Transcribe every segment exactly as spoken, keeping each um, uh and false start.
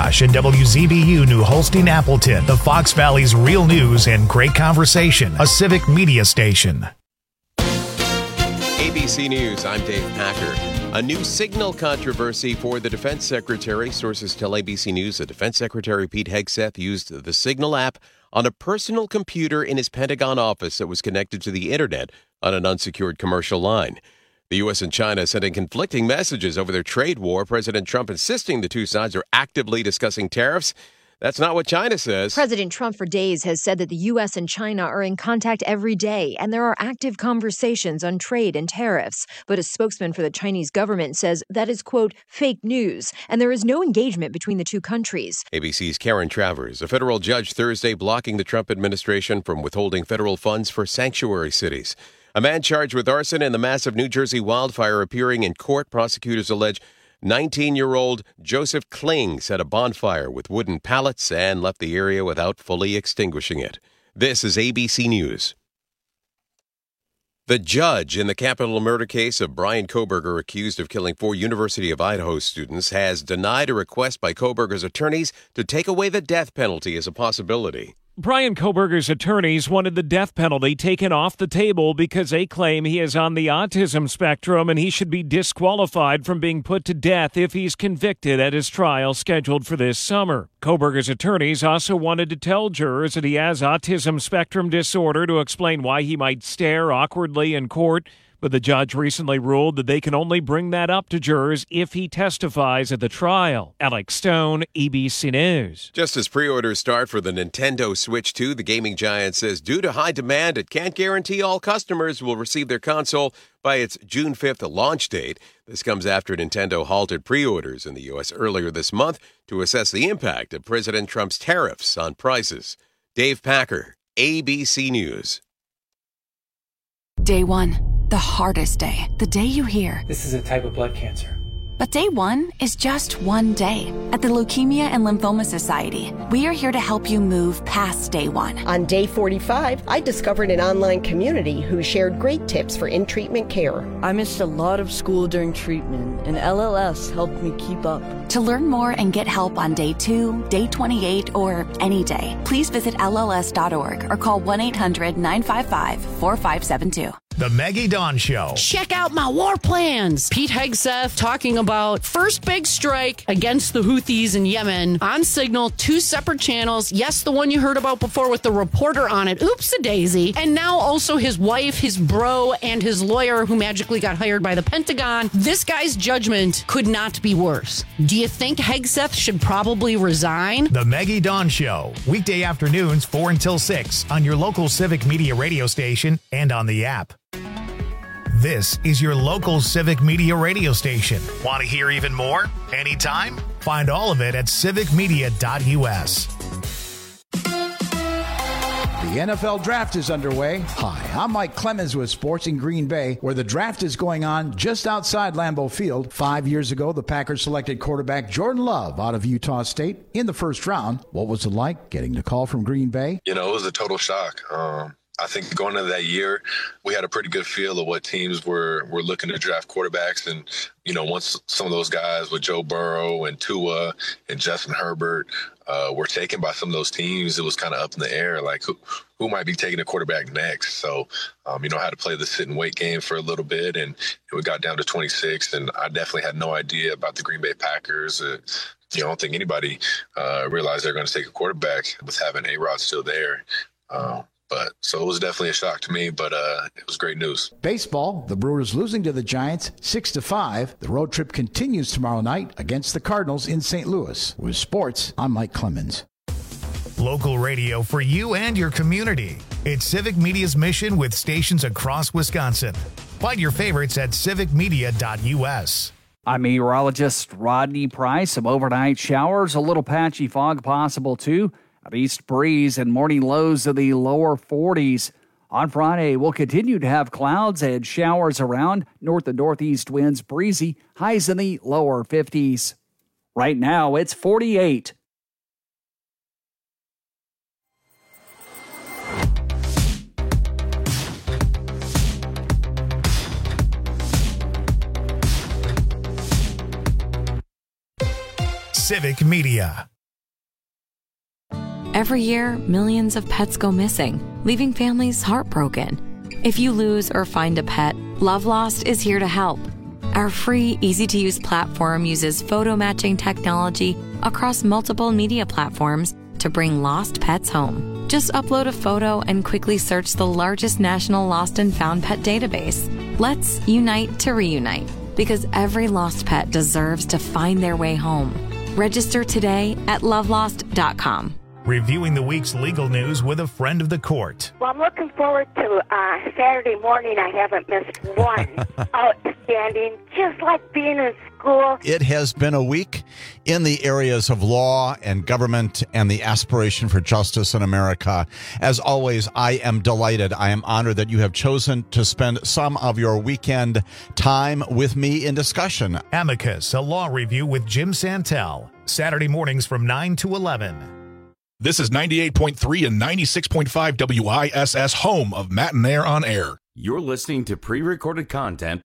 Wabash and W Z B U New Holstein Appleton, the Fox Valley's real news and great conversation, a civic media station. A B C News, I'm Dave Packer. A new signal controversy for the Defense Secretary. Sources tell A B C News that Defense Secretary Pete Hegseth used the Signal app on a personal computer in his Pentagon office that was connected to the internet on an unsecured commercial line. The U S and China sending conflicting messages over their trade war. President Trump insisting the two sides are actively discussing tariffs. That's not what China says. President Trump for days has said that the U S and China are in contact every day, and there are active conversations on trade and tariffs. But a spokesman for the Chinese government says that is, quote, fake news, and there is no engagement between the two countries. A B C's Karen Travers, a federal judge Thursday blocking the Trump administration from withholding federal funds for sanctuary cities. A man charged with arson in the massive New Jersey wildfire appearing in court. Prosecutors allege nineteen-year-old Joseph Kling set a bonfire with wooden pallets and left the area without fully extinguishing it. This is A B C News. The judge in the capital murder case of Bryan Kohberger, accused of killing four University of Idaho students, has denied a request by Kohberger's attorneys to take away the death penalty as a possibility. Bryan Kohberger's attorneys wanted the death penalty taken off the table because they claim he is on the autism spectrum and he should be disqualified from being put to death if he's convicted at his trial scheduled for this summer. Kohberger's attorneys also wanted to tell jurors that he has autism spectrum disorder to explain why he might stare awkwardly in court. But the judge recently ruled that they can only bring that up to jurors if he testifies at the trial. Alex Stone, A B C News. Just as pre-orders start for the Nintendo Switch two, the gaming giant says due to high demand, it can't guarantee all customers will receive their console by its June fifth launch date. This comes after Nintendo halted pre-orders in the U S earlier this month to assess the impact of President Trump's tariffs on prices. Dave Packer, A B C News. Day one. The hardest day. The day you hear, this is a type of blood cancer. But day one is just one day. At the Leukemia and Lymphoma Society, we are here to help you move past day one. On day forty-five, I discovered an online community who shared great tips for in-treatment care. I missed a lot of school during treatment, and L L S helped me keep up. To learn more and get help on day two, day twenty-eight, or any day, please visit L L S dot org or call one eight hundred nine five five four five seven two. The Maggie Dawn Show. Check out my war plans. Pete Hegseth talking about first big strike against the Houthis in Yemen on Signal, two separate channels. Yes, the one you heard about before with the reporter on it. Oops-a-daisy. And now also his wife, his bro, and his lawyer who magically got hired by the Pentagon. This guy's judgment could not be worse. Do you think Hegseth should probably resign? The Maggie Dawn Show. Weekday afternoons, four until six on your local Civic Media radio station and on the app. This is your local Civic Media radio station. Want to hear even more? Anytime? Find all of it at civic media dot U S. The N F L Draft is underway. Hi, I'm Mike Clemens with Sports in Green Bay, where the draft is going on just outside Lambeau Field. Five years ago, the Packers selected quarterback Jordan Love out of Utah State in the first round. What was it like getting the call from Green Bay? You know, it was a total shock. Um, I think going into that year, we had a pretty good feel of what teams were were looking to draft quarterbacks. And, you know, once some of those guys with Joe Burrow and Tua and Justin Herbert uh, were taken by some of those teams, it was kind of up in the air, like who, who might be taking a quarterback next. So, um, you know, I had to play the sit and wait game for a little bit, and we got down to twenty-six, and I definitely had no idea about the Green Bay Packers. Uh, you know, I don't think anybody uh, realized they're going to take a quarterback with having A-Rod still there. Um, But so it was definitely a shock to me, but uh, it was great news. Baseball, the Brewers losing to the Giants six to five. The road trip continues tomorrow night against the Cardinals in Saint Louis. With sports, I'm Mike Clemens. Local radio for you and your community. It's Civic Media's mission with stations across Wisconsin. Find your favorites at civic media dot U S. I'm meteorologist Rodney Price. Some overnight showers, a little patchy fog possible too. An east breeze and morning lows in the lower forties. On Friday, we'll continue to have clouds and showers around. North and northeast winds breezy. Highs in the lower fifties. Right now, it's forty-eight. Civic Media. Every year, millions of pets go missing, leaving families heartbroken. If you lose or find a pet, Love Lost is here to help. Our free, easy-to-use platform uses photo matching technology across multiple media platforms to bring lost pets home. Just upload a photo and quickly search the largest national lost and found pet database. Let's unite to reunite, because every lost pet deserves to find their way home. Register today at love lost dot com. Reviewing the week's legal news with a friend of the court. Well, I'm looking forward to uh, Saturday morning. I haven't missed one. Outstanding, just like being in school. It has been a week in the areas of law and government and the aspiration for justice in America. As always, I am delighted. I am honored that you have chosen to spend some of your weekend time with me in discussion. Amicus, a law review with Jim Santel. Saturday mornings from nine to eleven. This is ninety-eight point three and ninety-six point five W I S S, home of Matt and Air on Air. You're listening to pre-recorded content.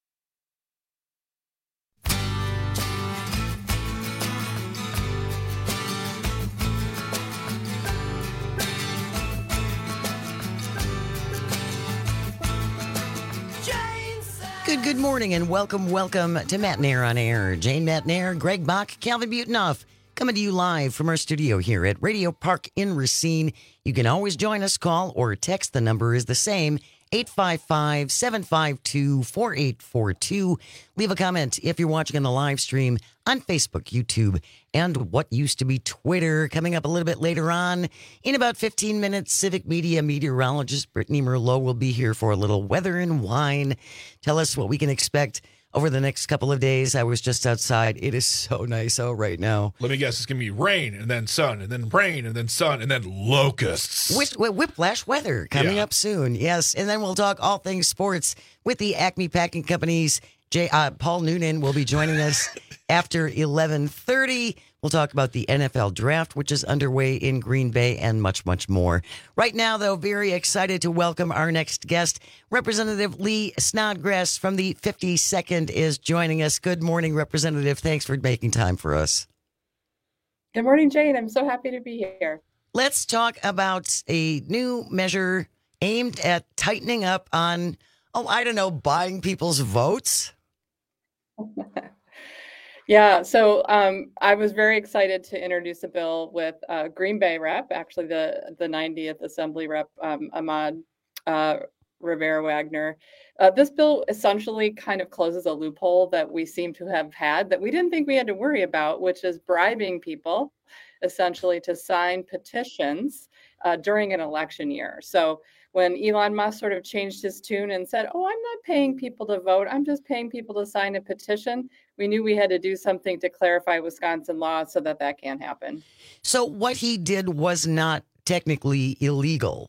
Good, good morning and welcome, welcome to Matt and Air on Air. Jane Matt and Air, Greg Bach, Calvin Butenoff. Coming to you live from our studio here at Radio Park in Racine. You can always join us, call or text. The number is the same, eight five five, seven five two, four eight four two. Leave a comment if you're watching on the live stream on Facebook, YouTube, and what used to be Twitter. Coming up a little bit later on, in about fifteen minutes, Civic Media meteorologist Brittany Merlot will be here for a little weather and wine. Tell us what we can expect over the next couple of days. I was just outside. It is so nice out right now. Let me guess. It's going to be rain and then sun and then rain and then sun and then locusts. Whip, whiplash weather coming Yeah. up soon. Yes. And then we'll talk all things sports with the Acme Packing Company's J, uh, Paul Noonan will be joining us after eleven thirty. We'll talk about the N F L draft, which is underway in Green Bay, and much, much more. Right now, though, very excited to welcome our next guest. Representative Lee Snodgrass from the fifty-second is joining us. Good morning, Representative. Thanks for making time for us. Good morning, Jane. I'm so happy to be here. Let's talk about a new measure aimed at tightening up on, oh, I don't know, buying people's votes. Yeah, so um, I was very excited to introduce a bill with uh, Green Bay rep, actually the, the ninetieth Assembly rep, um, Ahmad uh, Rivera-Wagner. Uh, this bill essentially kind of closes a loophole that we seem to have had that we didn't think we had to worry about, which is bribing people essentially to sign petitions uh, during an election year. So when Elon Musk sort of changed his tune and said, oh, I'm not paying people to vote, I'm just paying people to sign a petition, we knew we had to do something to clarify Wisconsin law so that that can't happen. So what he did was not technically illegal.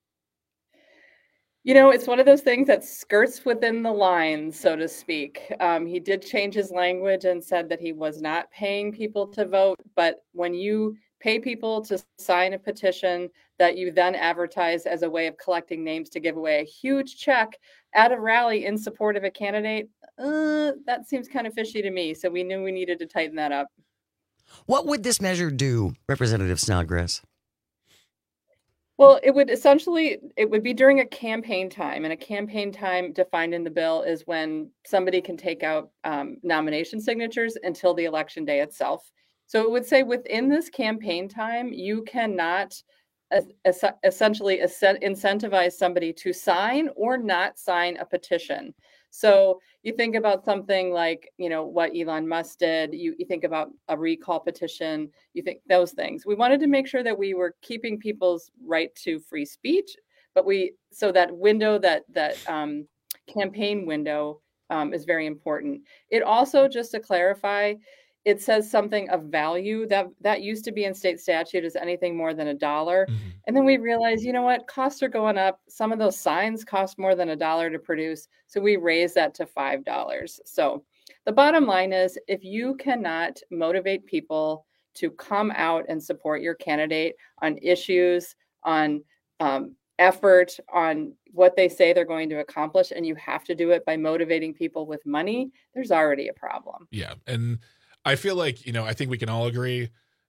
You know, it's one of those things that skirts within the lines, so to speak. Um, he did change his language and said that he was not paying people to vote. But when you pay people to sign a petition that you then advertise as a way of collecting names to give away a huge check at a rally in support of a candidate, uh, that seems kind of fishy to me. So we knew we needed to tighten that up. What would this measure do, Representative Snodgrass? Well, it would essentially, it would be during a campaign time, and a campaign time defined in the bill is when somebody can take out um, nomination signatures until the election day itself. So it would say within this campaign time, you cannot es- essentially incentivize somebody to sign or not sign a petition. So you think about something like, you know, what Elon Musk did, you, you think about a recall petition, you think those things. We wanted to make sure that we were keeping people's right to free speech, but we, so that window, that, that um, campaign window um, is very important. It also, just to clarify, it says something of value that that used to be in state statute as anything more than a dollar. Mm-hmm. And then we realized, you know what, costs are going up. Some of those signs cost more than a dollar to produce. So we raised that to five dollars. So the bottom line is, if you cannot motivate people to come out and support your candidate on issues, on um, effort, on what they say they're going to accomplish, and you have to do it by motivating people with money, there's already a problem. Yeah. And I feel like, you know, I think we can all agree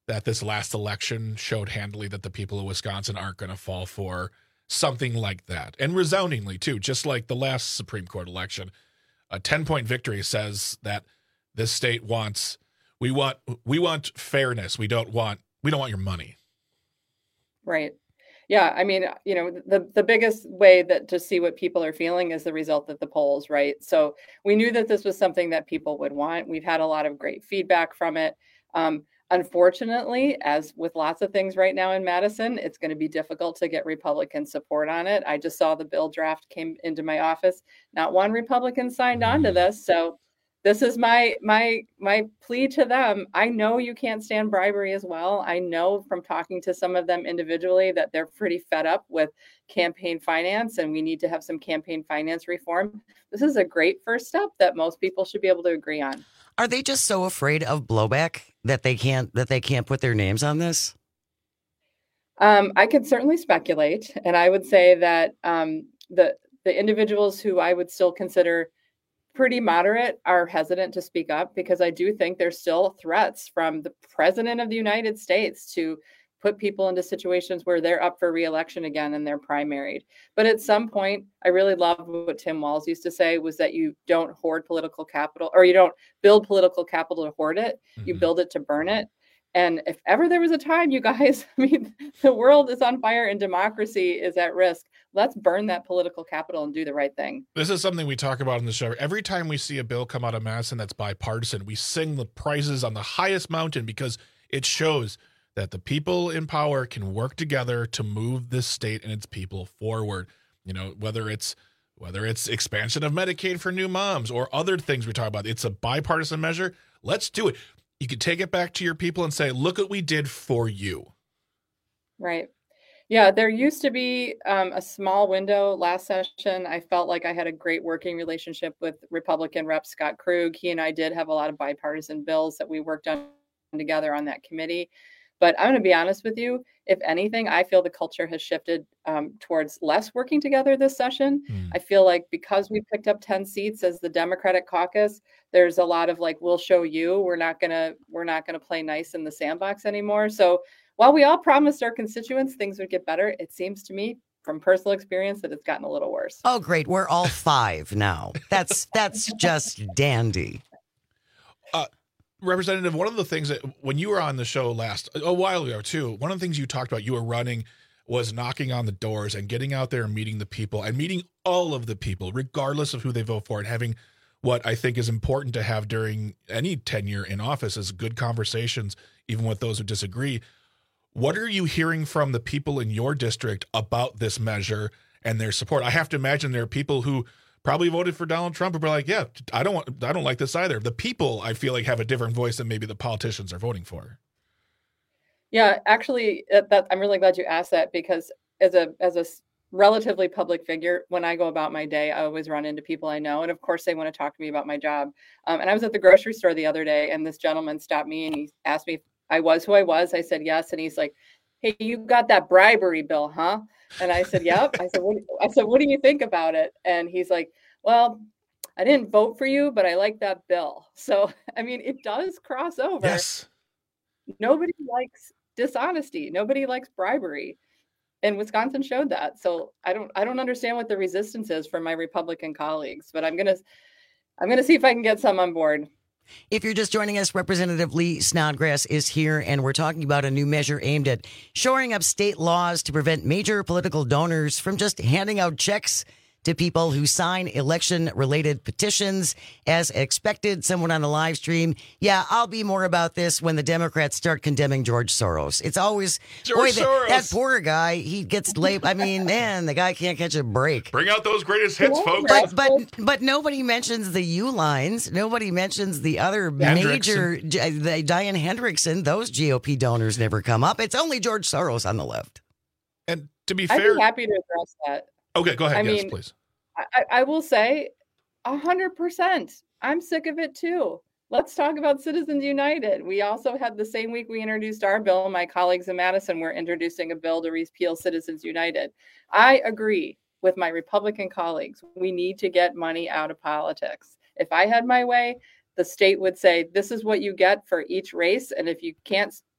that this last election showed handily that the people of Wisconsin aren't going to fall for something like that. And resoundingly, too, just like the last Supreme Court election, a ten-point victory says that this state wants, we want, we want fairness. We don't want, we don't want your money. Right. Yeah. I mean, you know, the, the biggest way that to see what people are feeling is the result of the polls, right? So we knew that this was something that people would want. We've had a lot of great feedback from it. Um, Unfortunately, as with lots of things right now in Madison, it's going to be difficult to get Republican support on it. I just saw the bill draft came into my office. Not one Republican signed on to this. So this is my my my plea to them. I know you can't stand bribery as well. I know from talking to some of them individually that they're pretty fed up with campaign finance, and we need to have some campaign finance reform. This is a great first step that most people should be able to agree on. Are they just so afraid of blowback that they can't that they can't put their names on this? Um, I could certainly speculate, and I would say that um, the the individuals who I would still consider pretty moderate are hesitant to speak up, because I do think there's still threats from the president of the United States to put people into situations where they're up for re-election again and they're primaried. But at some point, I really love what Tim Walz used to say, was that you don't hoard political capital, or you don't build political capital to hoard it. Mm-hmm. You build it to burn it. And if ever there was a time, you guys, I mean, the world is on fire and democracy is at risk. Let's burn that political capital and do the right thing. This is something we talk about in the show. Every time we see a bill come out of Madison that's bipartisan, we sing the praises on the highest mountain, because it shows that the people in power can work together to move this state and its people forward. You know, whether it's whether it's expansion of Medicaid for new moms or other things we talk about, it's a bipartisan measure. Let's do it. You could take it back to your people and say, look what we did for you. Right. Yeah, there used to be um, a small window last session. I felt like I had a great working relationship with Republican Rep Scott Krug. He and I did have a lot of bipartisan bills that we worked on together on that committee. But I'm going to be honest with you, if anything, I feel the culture has shifted um, towards less working together this session. Mm. I feel like because we picked up ten seats as the Democratic caucus, there's a lot of like, we'll show you, we're not going to, we're not going to play nice in the sandbox anymore. So while we all promised our constituents things would get better, it seems to me from personal experience that it's gotten a little worse. Oh, great. We're all five now. That's, that's just dandy. Uh, Representative, one of the things that when you were on the show last, a while ago too, one of the things you talked about, you were running, was knocking on the doors and getting out there and meeting the people and meeting all of the people, regardless of who they vote for, and having what I think is important to have during any tenure in office is good conversations, even with those who disagree. What are you hearing from the people in your district about this measure and their support? I have to imagine there are people who probably voted for Donald Trump and were like, yeah, I don't want, I don't like this either. The people, I feel like, have a different voice than maybe the politicians are voting for. Yeah, actually, that, I'm really glad you asked that, because as a as a relatively public figure, when I go about my day, I always run into people I know. And of course, they want to talk to me about my job. Um, and I was at the grocery store the other day, and this gentleman stopped me and he asked me if I was who I was. I said, yes. And he's like, hey, you got that bribery bill, huh? And I said, yep. I said, what, I said, what do you think about it? And he's like, well, I didn't vote for you, but I like that bill. So, I mean, it does cross over. Yes. Nobody likes dishonesty. Nobody likes bribery. And Wisconsin showed that. So I don't, I don't understand what the resistance is from my Republican colleagues, but I'm going to, I'm going to see if I can get some on board. If you're just joining us, Representative Lee Snodgrass is here, and we're talking about a new measure aimed at shoring up state laws to prevent major political donors from just handing out checks to people who sign election-related petitions. As expected, someone on the live stream, yeah, I'll be more about this when the Democrats start condemning George Soros. It's always, George boy, Soros. That, that poor guy, he gets late. I mean, man, the guy can't catch a break. Bring out those greatest hits, folks. But but but nobody mentions the U-lines. Nobody mentions the other major, the Diane Hendrickson. Those G O P donors never come up. It's only George Soros on the left. And to be I'd fair, be happy to address that. Okay, go ahead. I yes, mean, please. I, I will say a hundred percent. I'm sick of it too. Let's talk about Citizens United. We also had the same week we introduced our bill. My colleagues in Madison were introducing a bill to repeal Citizens United. I agree with my Republican colleagues. We need to get money out of politics. If I had my way, the state would say, this is what you get for each race. And if you can't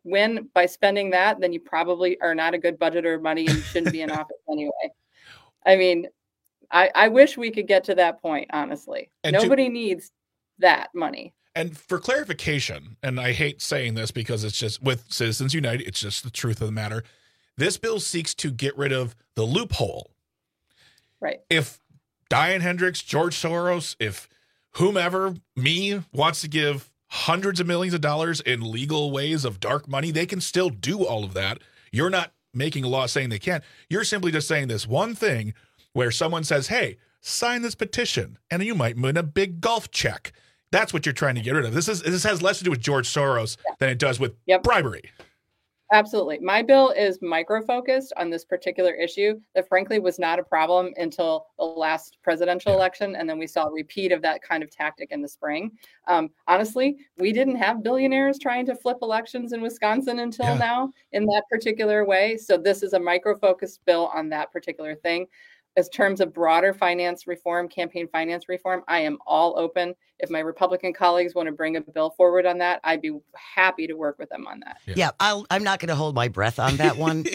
win by spending that, then you probably are not a good budgeter of money and you shouldn't be in office anyway. I mean, I, I wish we could get to that point, honestly. And Nobody to, needs that money. And for clarification, and I hate saying this because it's just with Citizens United, it's just the truth of the matter. This bill seeks to get rid of the loophole. Right. If Diane Hendricks, George Soros, if whomever, me, wants to give hundreds of millions of dollars in legal ways of dark money, they can still do all of that. You're not making a law saying they can't. You're simply just saying this one thing where someone says, hey, sign this petition, and you might win a big golf check. That's what you're trying to get rid of. This is this has less to do with George Soros yeah. than it does with yep. bribery. Absolutely. My bill is micro-focused on this particular issue that frankly was not a problem until the last presidential yeah. election. And then we saw a repeat of that kind of tactic in the spring. Um, honestly, we didn't have billionaires trying to flip elections in Wisconsin until yeah. now in that particular way. So this is a micro-focused bill on that particular thing. As terms of broader finance reform, campaign finance reform, I am all open. If my Republican colleagues want to bring a bill forward on that, I'd be happy to work with them on that. Yeah, yeah I'll, I'm not going to hold my breath on that one.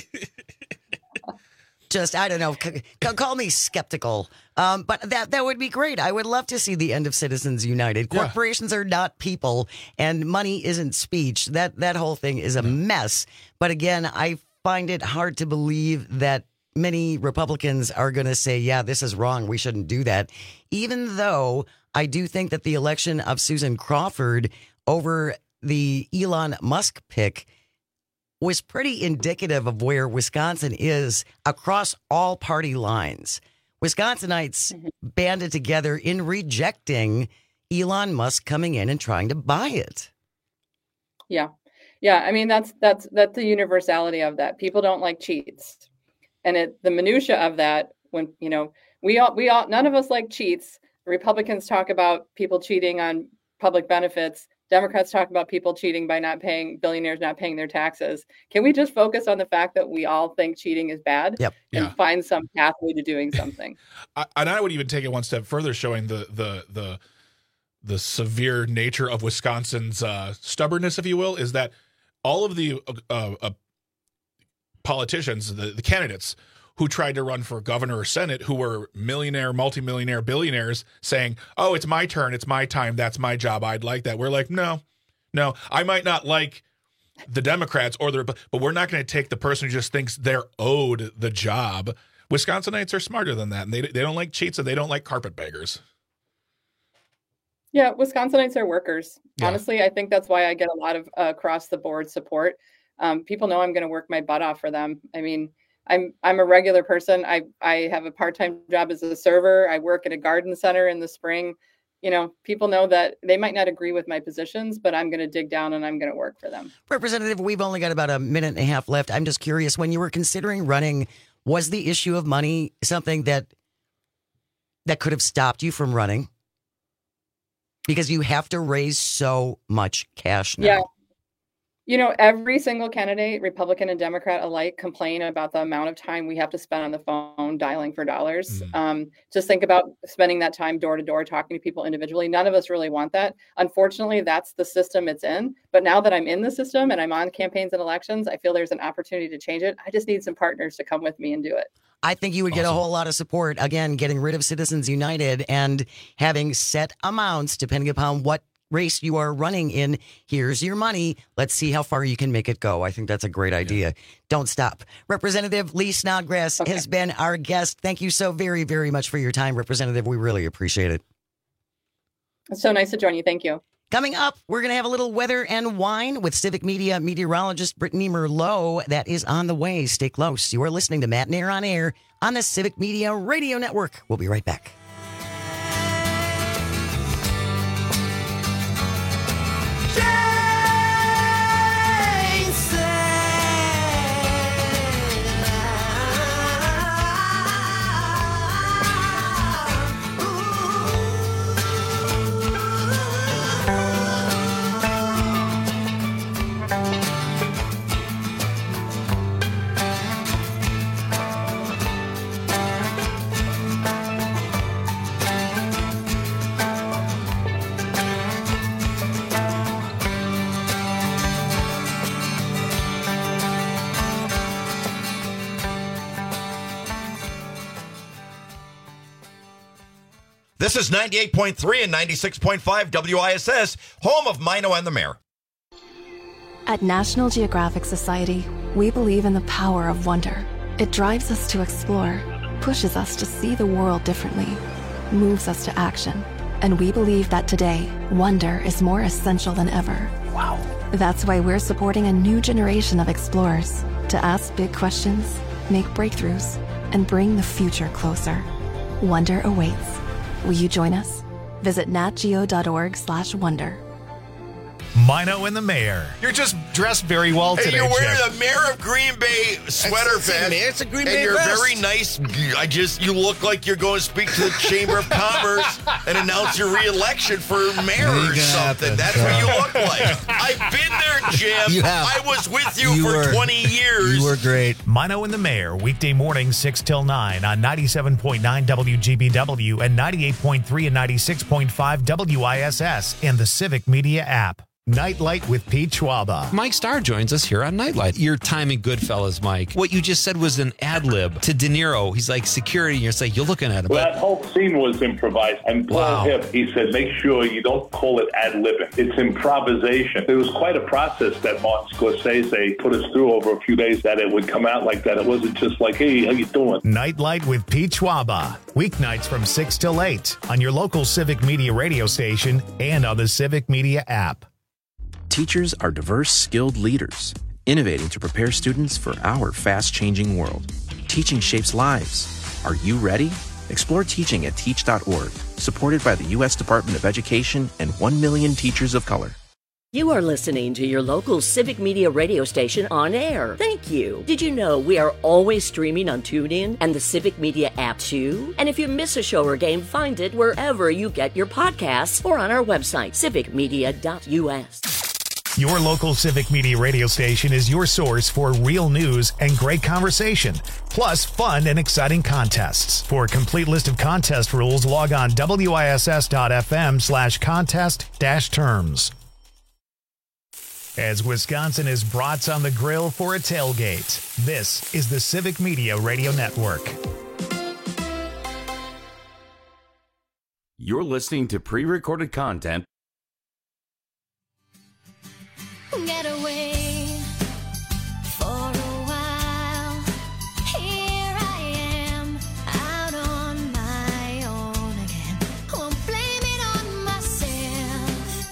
Just, I don't know, c- c- call me skeptical. Um, but that that would be great. I would love to see the end of Citizens United. Corporations yeah. are not people, and money isn't speech. That, that whole thing is a mess. But again, I find it hard to believe that many Republicans are going to say, yeah, this is wrong. We shouldn't do that. Even though I do think that the election of Susan Crawford over the Elon Musk pick was pretty indicative of where Wisconsin is across all party lines. Wisconsinites mm-hmm. banded together in rejecting Elon Musk coming in and trying to buy it. Yeah. Yeah. I mean, that's, that's, that's the universality of that. People don't like cheats. And it, the minutia of that, when, you know, we all, we all, none of us like cheats. Republicans talk about people cheating on public benefits. Democrats talk about people cheating by not paying, billionaires not paying their taxes. Can we just focus on the fact that we all think cheating is bad yep. and yeah. find some pathway to doing something? I, and I would even take it one step further, showing the, the, the, the severe nature of Wisconsin's uh, stubbornness, if you will, is that all of the uh, uh, politicians, the, the candidates who tried to run for governor or senate, who were millionaire, multimillionaire, billionaires, saying, oh, it's my turn, it's my time, that's my job, I'd like that. We're like, no, no, I might not like the Democrats, or the, but we're not going to take the person who just thinks they're owed the job. Wisconsinites are smarter than that, and they, they don't like cheats, and they don't like carpetbaggers. Yeah, Wisconsinites are workers. Yeah. Honestly, I think that's why I get a lot of uh, across-the-board support. Um, people know I'm going to work my butt off for them. I mean, I'm I'm a regular person. I I have a part-time job as a server. I work at a garden center in the spring. You know, people know that they might not agree with my positions, but I'm going to dig down and I'm going to work for them. Representative, we've only got about a minute and a half left. I'm just curious, when you were considering running, was the issue of money something that that could have stopped you from running? Because you have to raise so much cash now. Yeah. You know, every single candidate, Republican and Democrat alike, complain about the amount of time we have to spend on the phone dialing for dollars. Mm. Um, just think about spending that time door to door, talking to people individually. None of us really want that. Unfortunately, that's the system it's in. But now that I'm in the system and I'm on campaigns and elections, I feel there's an opportunity to change it. I just need some partners to come with me and do it. I think you would get awesome. a whole lot of support, again, getting rid of Citizens United and having set amounts depending upon what race you are running in. Here's your money. Let's see how far you can make it go. I think that's a great idea. Yeah. Don't stop. Representative Lee Snodgrass okay. has been our guest. Thank you so very, very much for your time, Representative. We really appreciate it. It's so nice to join you. Thank you. Coming up, we're going to have a little weather and wine with Civic Media meteorologist Brittany Merlot. That is on the way. Stay close. You are listening to Matt Nair on Air on the Civic Media Radio Network. We'll be right back. This is ninety-eight point three and ninety-six point five W I S S, home of Mino and the Mayor. At National Geographic Society, we believe in the power of wonder. It drives us to explore, pushes us to see the world differently, moves us to action. And we believe that today, wonder is more essential than ever. Wow. That's why we're supporting a new generation of explorers to ask big questions, make breakthroughs, and bring the future closer. Wonder awaits. Will you join us? Visit natgeo.org slash wonder. Mino and the Mayor. You're just dressed very well today, Hey, you're wearing Jeff. the Mayor of Green Bay sweater It's- it's a vest. Mayor- it's a Green and Bay you're vest. very nice. I just, you look like you're going to speak to the Chamber of Commerce and announce your re-election for mayor or Make it something. happen, That's Chuck. what you look like. I've been there, Jim. You have. I was with you, You for were- twenty years. You were great. Mino and the Mayor, weekday mornings six till nine on ninety-seven point nine W G B W and ninety-eight point three and ninety-six point five W I S S and the Civic Media app. Nightlight with Pete Schwaba. Mike Starr joins us here on Nightlight. Your time in Goodfellas, Mike. What you just said was an ad lib to De Niro. He's like security, and you're like, you're looking at him. Well, But that whole scene was improvised. And Paul Wow. Hip, he said, make sure you don't call it ad-libbing. It's improvisation. It was quite a process that Martin Scorsese put us through over a few days that it would come out like that. It wasn't just like, hey, how you doing? Nightlight with Pete Schwaba. Weeknights from six till eight on your local Civic Media radio station and on the Civic Media app. Teachers are diverse, skilled leaders, innovating to prepare students for our fast-changing world. Teaching shapes lives. Are you ready? Explore teaching at teach dot org, supported by the U S Department of Education and one million teachers of color. You are listening to your local Civic Media radio station on air. Thank you. Did you know we are always streaming on TuneIn and the Civic Media app too? And if you miss a show or game, find it wherever you get your podcasts or on our website, civic media dot U S. Your local Civic Media radio station is your source for real news and great conversation, plus fun and exciting contests. For a complete list of contest rules, log on W I S S dot F M slash contest dash terms. As Wisconsin is brats on the grill for a tailgate, this is the Civic Media Radio Network. You're listening to pre-recorded content. Get away for a while. Here I am, out on my own again. Won't blame it on myself.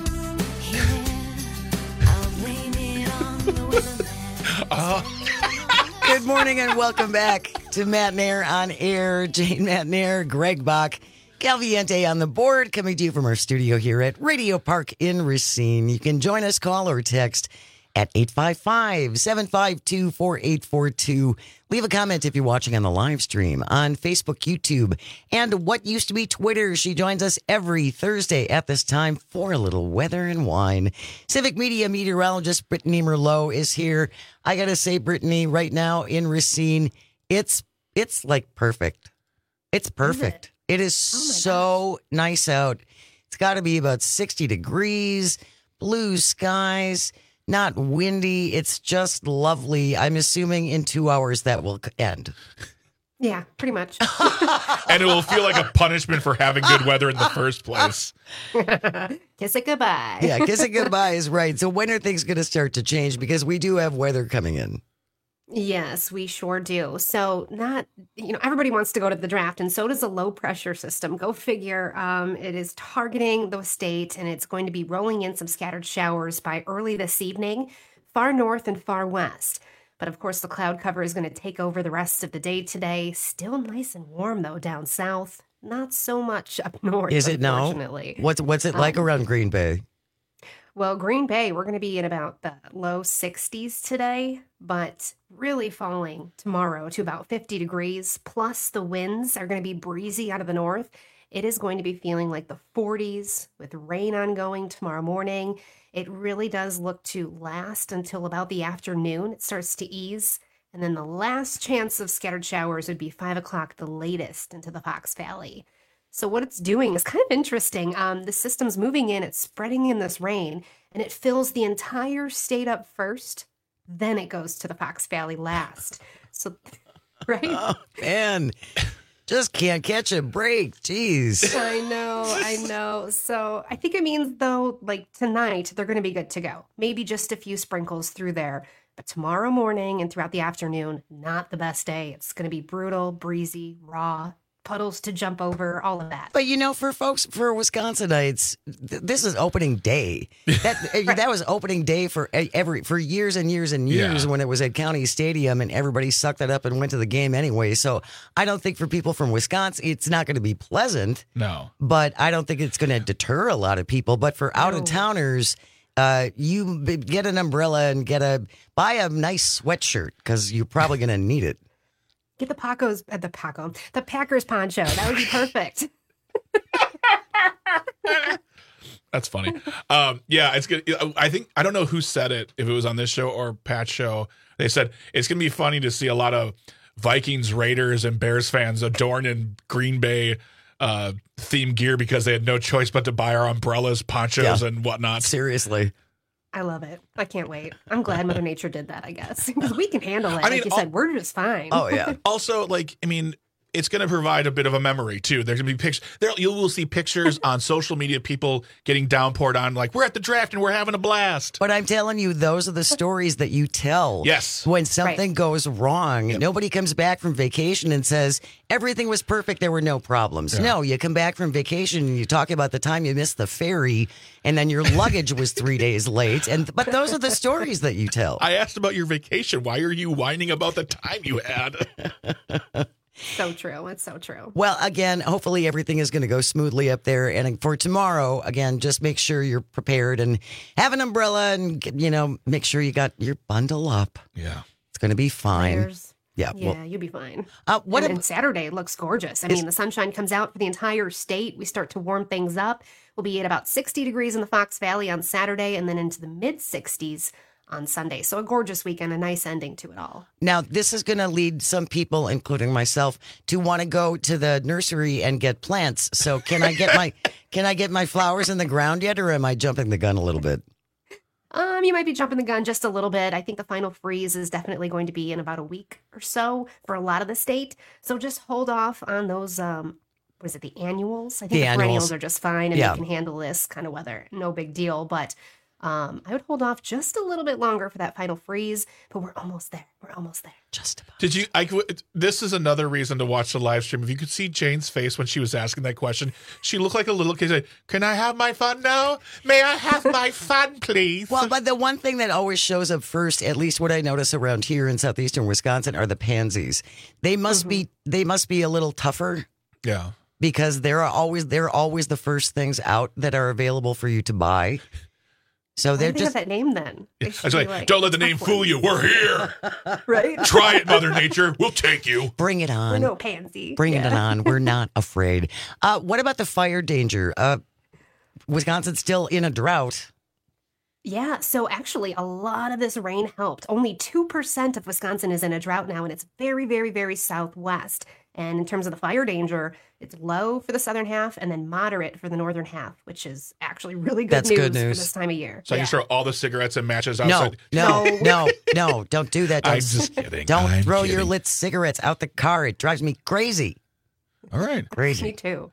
Yeah, I'll blame it on the weatherman. Uh, Good morning and welcome back to Matt Nair on air. Jane Matt Nair, Greg Bach, Calviente on the board, coming to you from our studio here at Radio Park in Racine. You can join us, call or text at eight five five, seven five two, four eight four two. Leave a comment if you're watching on the live stream on Facebook, YouTube, and what used to be Twitter. She joins us every Thursday at this time for a little weather and wine. Civic Media meteorologist Brittany Merlot is here. I got to say, Brittany, right now in Racine, it's it's like perfect. It's perfect. It is so nice out. It's got to be about sixty degrees, blue skies, not windy. It's just lovely. I'm assuming in two hours that will end. Yeah, pretty much. And it will feel like a punishment for having good weather in the first place. Kiss it goodbye. Yeah, kiss it goodbye is right. So when are things going to start to change? Because we do have weather coming in. Yes, we sure do. So not, you know, everybody wants to go to the draft, and so does a low pressure system. Go figure. Um, it is targeting the state, and it's going to be rolling in some scattered showers by early this evening, far north and far west. But of course, the cloud cover is going to take over the rest of the day today. Still nice and warm, though, down south. Not so much up north, Is it now? unfortunately. What's, what's it like Um, around Green Bay? Well, Green Bay, we're going to be in about the low sixties today, but really falling tomorrow to about fifty degrees. Plus, the winds are going to be breezy out of the north. It is going to be feeling like the forties with rain ongoing tomorrow morning. It really does look to last until about the afternoon. It starts to ease. And then the last chance of scattered showers would be five o'clock, the latest, into the Fox Valley. So what it's doing is kind of interesting. Um, the system's moving in, it's spreading in this rain, and it fills the entire state up first. Then it goes to the Fox Valley last. So, right? Oh, man. Just can't catch a break. Jeez. I know, I know. So I think it means, though, like tonight, they're going to be good to go. Maybe just a few sprinkles through there. But tomorrow morning and throughout the afternoon, not the best day. It's going to be brutal, breezy, raw, puddles to jump over, all of that. But you know, for folks, for Wisconsinites, th- this is opening day. That right. that was opening day for every for years and years and years yeah. when it was at County Stadium, and everybody sucked it up and went to the game anyway. So I don't think for people from Wisconsin, it's not going to be pleasant. No, but I don't think it's going to deter a lot of people. But for out of towners, uh, you b- get an umbrella and get a buy a nice sweatshirt because you're probably going to need it. Get the Pacos, uh, the Paco, the Packers poncho. That would be perfect. That's funny. Um, yeah, it's good. I think I don't know who said it, if it was on this show or Pat's show. They said it's gonna be funny to see a lot of Vikings, Raiders, and Bears fans adorned in Green Bay uh, themed gear because they had no choice but to buy our umbrellas, ponchos, yeah. and whatnot. Seriously. I love it. I can't wait. I'm glad Mother Nature did that, I guess. Because we can handle it. I mean, like you said, we're just fine. Oh, yeah. Also, like, I mean, it's going to provide a bit of a memory, too. There's going to be pictures. There, you will see pictures on social media, people getting downpoured on, like, we're at the draft and we're having a blast. But I'm telling you, those are the stories that you tell. Yes. When something right. goes wrong. Yep. Nobody comes back from vacation and says, everything was perfect, there were no problems. Yeah. No, you come back from vacation and you talk about the time you missed the ferry and then your luggage was three days late. And But those are the stories that you tell. I asked about your vacation. Why are you whining about the time you had? So true. It's so true. Well, again, hopefully everything is going to go smoothly up there. And for tomorrow, again, just make sure you're prepared and have an umbrella and, you know, make sure you got your bundle up. Yeah. It's going to be fine. There's, yeah. Yeah, well, you'll be fine. Uh, what and, ab- and Saturday looks gorgeous. I mean, the sunshine comes out for the entire state. We start to warm things up. We'll be at about sixty degrees in the Fox Valley on Saturday and then into the mid sixties on Sunday. So a gorgeous weekend, a nice ending to it all. Now, this is going to lead some people, including myself, to want to go to the nursery and get plants. So can I get my can I get my flowers in the ground yet, or am I jumping the gun a little bit? Um, you might be jumping the gun just a little bit. I think the final freeze is definitely going to be in about a week or so for a lot of the state. So just hold off on those, um, what is it, the annuals? I think the, the perennials are just fine and yeah. they can handle this kind of weather. No big deal, but Um, I would hold off just a little bit longer for that final freeze, but we're almost there. We're almost there. Just about. Did you? I, this is another reason to watch the live stream. If you could see Jane's face when she was asking that question, she looked like a little kid. She said, "Can I have my fun now? May I have my fun, please?" Well, but the one thing that always shows up first, at least what I notice around here in southeastern Wisconsin, are the pansies. They must mm-hmm. be. They must be a little tougher. Yeah. Because they're always they're always the first things out that are available for you to buy. So they're just just that name then. Yeah. I was like, like, don't let the name fool you. We're here. Right? Try it, Mother Nature. We'll take you. Bring it on. We're no pansy. Bring yeah. it on. We're not afraid. Uh, what about the fire danger? Uh, Wisconsin's still in a drought. Yeah, so actually a lot of this rain helped. Only two percent of Wisconsin is in a drought now, and it's very, very, very southwest. And in terms of the fire danger, it's low for the southern half and then moderate for the northern half, which is actually really good, That's news, good news for this time of year. So yeah. you throw all the cigarettes and matches outside? No, no, no, no, don't do that. Don't, I'm just kidding. Don't I'm throw kidding. your lit cigarettes out the car. It drives me crazy. All right. Crazy. Me too.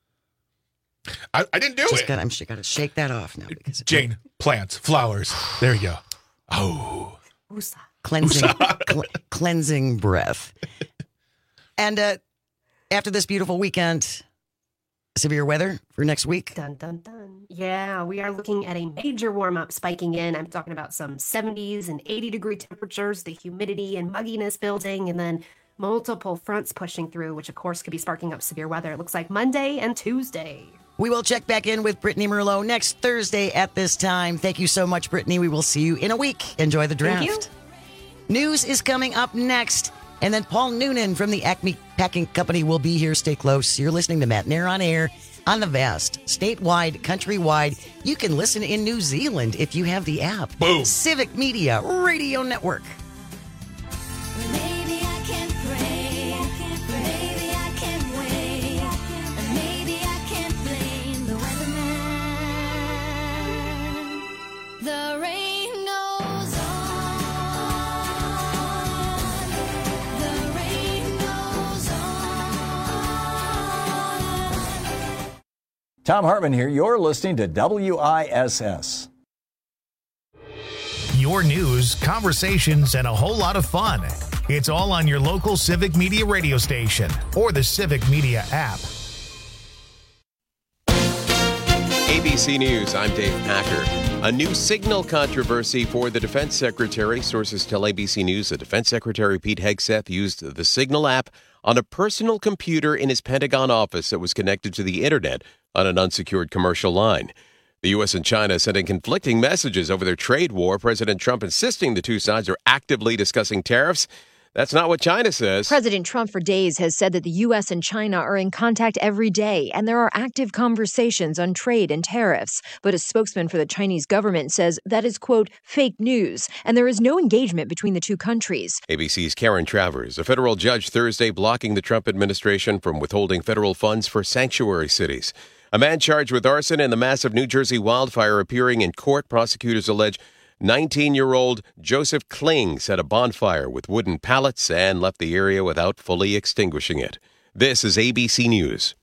I, I didn't do just it. Gotta, I'm just got to shake that off now. Because Jane, plants, flowers. There you go. Oh. Usa. Cleansing, cl- cleansing breath. And uh, after this beautiful weekend, severe weather for next week. Dun, dun, dun. Yeah, we are looking at a major warm-up spiking in. I'm talking about some seventies and eighty degree temperatures, the humidity and mugginess building, and then multiple fronts pushing through, which of course could be sparking up severe weather. It looks like Monday and Tuesday. We will check back in with Brittany Merlot next Thursday at this time. Thank you so much, Brittany. We will see you in a week. Enjoy the draft. Thank you. News is coming up next. And then Paul Noonan from the Acme Packing Company will be here. Stay close. You're listening to Matt Nair on Air on the vast, statewide, countrywide. You can listen in New Zealand if you have the app. Boom. Civic Media Radio Network. Maybe I can pray, maybe I can wait, and maybe I can't blame the weatherman. The rain goes on, the rain goes on. Tom Hartman here. You're listening to W I S S. Your news, conversations, and a whole lot of fun. It's all on your local Civic Media radio station or the Civic Media app. A B C News, I'm Dave Packer. A new signal controversy for the Defense Secretary. Sources tell A B C News that Defense Secretary Pete Hegseth used the Signal app on a personal computer in his Pentagon office that was connected to the internet on an unsecured commercial line. The U S and China sending conflicting messages over their trade war. President Trump insisting the two sides are actively discussing tariffs. That's not what China says. President Trump for days has said that the U S and China are in contact every day, and there are active conversations on trade and tariffs. But a spokesman for the Chinese government says that is, quote, fake news, and there is no engagement between the two countries. A B C's Karen Travers, a federal judge Thursday blocking the Trump administration from withholding federal funds for sanctuary cities. A man charged with arson in the massive New Jersey wildfire appearing in court. Prosecutors allege nineteen-year-old Joseph Kling set a bonfire with wooden pallets and left the area without fully extinguishing it. This is A B C News.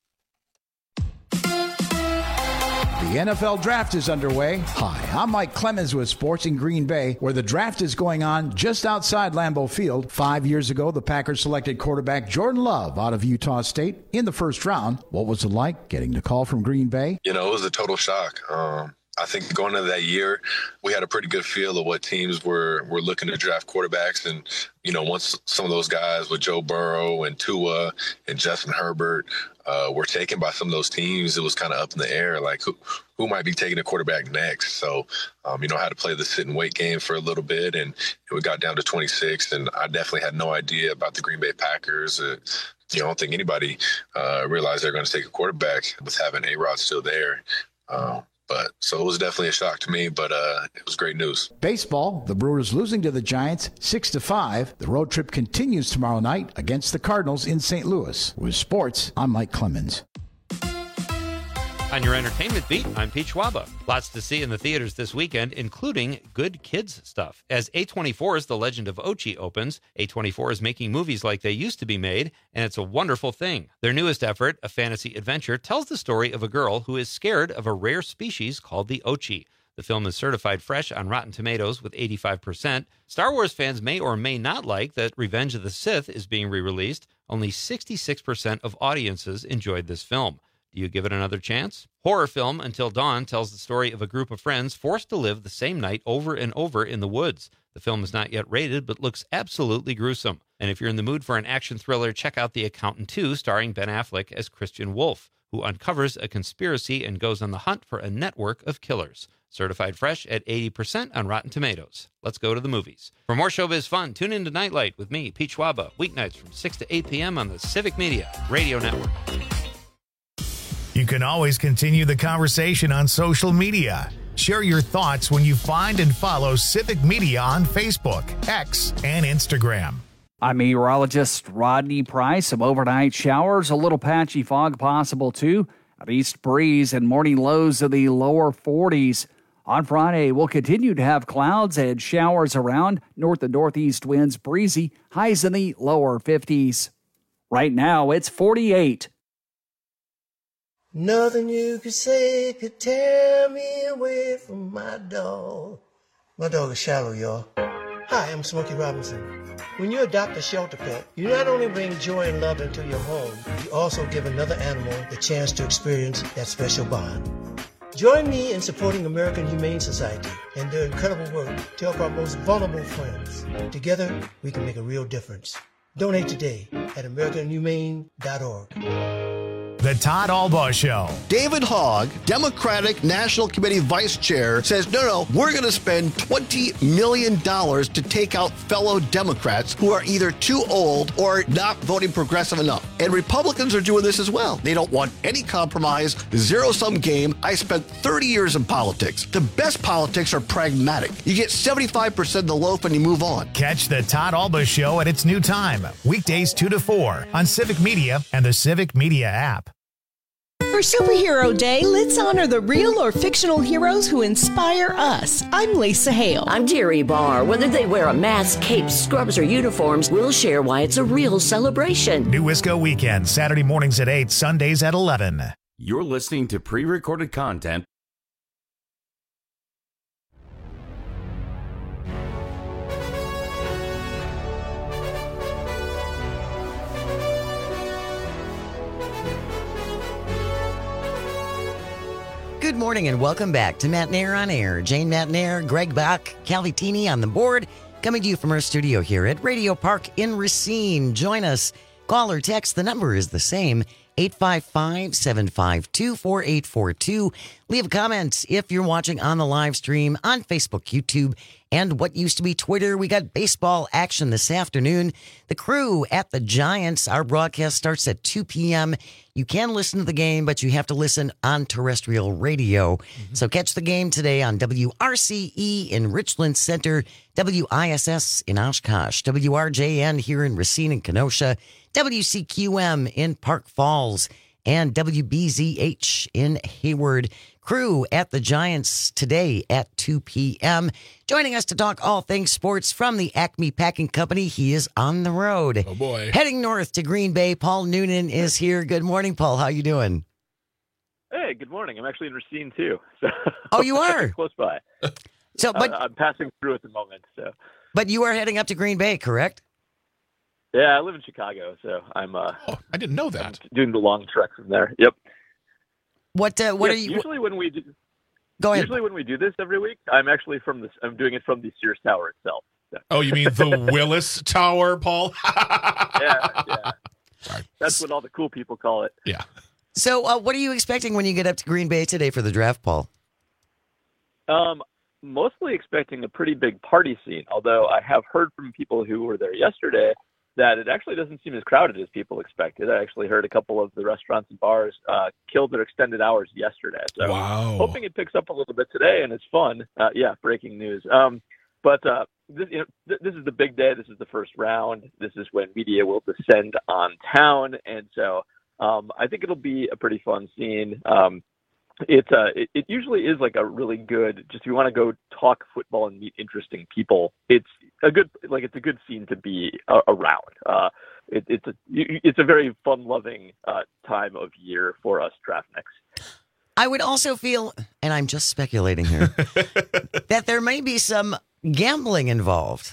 The N F L Draft is underway. Hi, I'm Mike Clemens with Sports in Green Bay, where the draft is going on just outside Lambeau Field. Five years ago, the Packers selected quarterback Jordan Love out of Utah State in the first round. What was it like getting the call from Green Bay? You know, it was a total shock. Um, I think going into that year, we had a pretty good feel of what teams were were looking to draft quarterbacks. And, you know, once some of those guys with Joe Burrow and Tua and Justin Herbert uh, were taken by some of those teams, it was kind of up in the air, like who, who might be taking a quarterback next. So, um, you know, I had to play the sit and wait game for a little bit, and we got down to twenty-six, and I definitely had no idea about the Green Bay Packers. Uh, you know, I don't think anybody uh, realized they're going to take a quarterback with having A-Rod still there. Um, But so it was definitely a shock to me, but uh, it was great news. Baseball, the Brewers losing to the Giants six to five. The road trip continues tomorrow night against the Cardinals in Saint Louis. With sports, I'm Mike Clemens. On your entertainment beat, I'm Pete Schwaba. Lots to see in the theaters this weekend, including good kids stuff. As A twenty-four's The Legend of Ochi opens, A twenty-four is making movies like they used to be made, and it's a wonderful thing. Their newest effort, a fantasy adventure, tells the story of a girl who is scared of a rare species called the Ochi. The film is certified fresh on Rotten Tomatoes with eighty-five percent. Star Wars fans may or may not like that Revenge of the Sith is being re-released. Only sixty-six percent of audiences enjoyed this film. Do you give it another chance? Horror film Until Dawn tells the story of a group of friends forced to live the same night over and over in the woods. The film is not yet rated, but looks absolutely gruesome. And if you're in the mood for an action thriller, check out The Accountant two, starring Ben Affleck as Christian Wolf, who uncovers a conspiracy and goes on the hunt for a network of killers. Certified fresh at eighty percent on Rotten Tomatoes. Let's go to the movies. For more showbiz fun, tune in to Nightlight with me, Pete Schwaba, weeknights from six to eight p.m. on the Civic Media Radio Network. You can always continue the conversation on social media. Share your thoughts when you find and follow Civic Media on Facebook, X, and Instagram. I'm meteorologist Rodney Price. Some overnight showers, a little patchy fog possible too. An east breeze and morning lows of the lower forties. On Friday, we'll continue to have clouds and showers around. North and northeast winds breezy, highs in the lower fifties. Right now, it's forty-eight. Nothing you could say could tear me away from my dog. My dog is Shallow, y'all. Hi, I'm Smokey Robinson. When you adopt a shelter pet, you not only bring joy and love into your home, you also give another animal the chance to experience that special bond. Join me in supporting American Humane Society and their incredible work to help our most vulnerable friends. Together, we can make a real difference. Donate today at american humane dot org. The Todd Albaugh Show. David Hogg, Democratic National Committee Vice Chair, says, no, no, we're going to spend twenty million dollars to take out fellow Democrats who are either too old or not voting progressive enough. And Republicans are doing this as well. They don't want any compromise, zero-sum game. I spent thirty years in politics. The best politics are pragmatic. You get seventy-five percent of the loaf and you move on. Catch the Todd Albaugh Show at its new time, weekdays two to four on Civic Media and the Civic Media app. For Superhero Day, let's honor the real or fictional heroes who inspire us. I'm Lisa Hale. I'm Jerry Barr. Whether they wear a mask, cape, scrubs, or uniforms, we'll share why it's a real celebration. New Wisco Weekend, Saturday mornings at eight, Sundays at eleven. You're listening to pre-recorded content. Good morning and welcome back to Matt Nair on Air. Jane Matt Nair, Greg Bach, Calvitini on the board, coming to you from our studio here at Radio Park in Racine. Join us. Call or text. The number is the same, eight five five, seven five two, four eight four two. Leave a comment if you're watching on the live stream on Facebook, YouTube, and what used to be Twitter. We got baseball action this afternoon. The Crew at the Giants. Our broadcast starts at two p.m. You can listen to the game, but you have to listen on terrestrial radio. Mm-hmm. So catch the game today on W R C E in Richland Center, W I S S in Oshkosh, W R J N here in Racine and Kenosha, W C Q M in Park Falls, and W B Z H in Hayward. Crew at the Giants today at two p.m. Joining us to talk all things sports from the Acme Packing Company, he is on the road. Oh, boy. Heading north to Green Bay, Paul Noonan is here. Good morning, Paul. How you doing? Hey, good morning. I'm actually in Racine, too. So oh, you are? Close by. So, but uh, I'm passing through at the moment. So, But you are heading up to Green Bay, correct? Yeah, I live in Chicago, so I'm uh, oh, I didn't know that. I'm doing the long trek from there. Yep. What uh, what yeah, are you usually when we do Go ahead. Usually when we do this every week, I'm actually from this I'm doing it from the Sears Tower itself. So. Oh, you mean the Willis Tower, Paul? yeah, yeah. Sorry. That's what all the cool people call it. Yeah. So, uh, what are you expecting when you get up to Green Bay today for the draft, Paul? Um, mostly expecting a pretty big party scene, although I have heard from people who were there yesterday that it actually doesn't seem as crowded as people expected. I actually heard a couple of the restaurants and bars uh, killed their extended hours yesterday. So wow. Hoping it picks up a little bit today and it's fun. Uh, yeah, breaking news. Um, but uh, this, you know, th- this is the big day. This is the first round. This is when media will descend on town. And so um, I think it'll be a pretty fun scene. Um, It's uh, it, it usually is like a really good. Just if you want to go talk football and meet interesting people, it's a good like it's a good scene to be uh, around. Uh, it, it's a it's a very fun-loving uh, time of year for us draftniks. I would also feel, and I'm just speculating here, that there may be some gambling involved.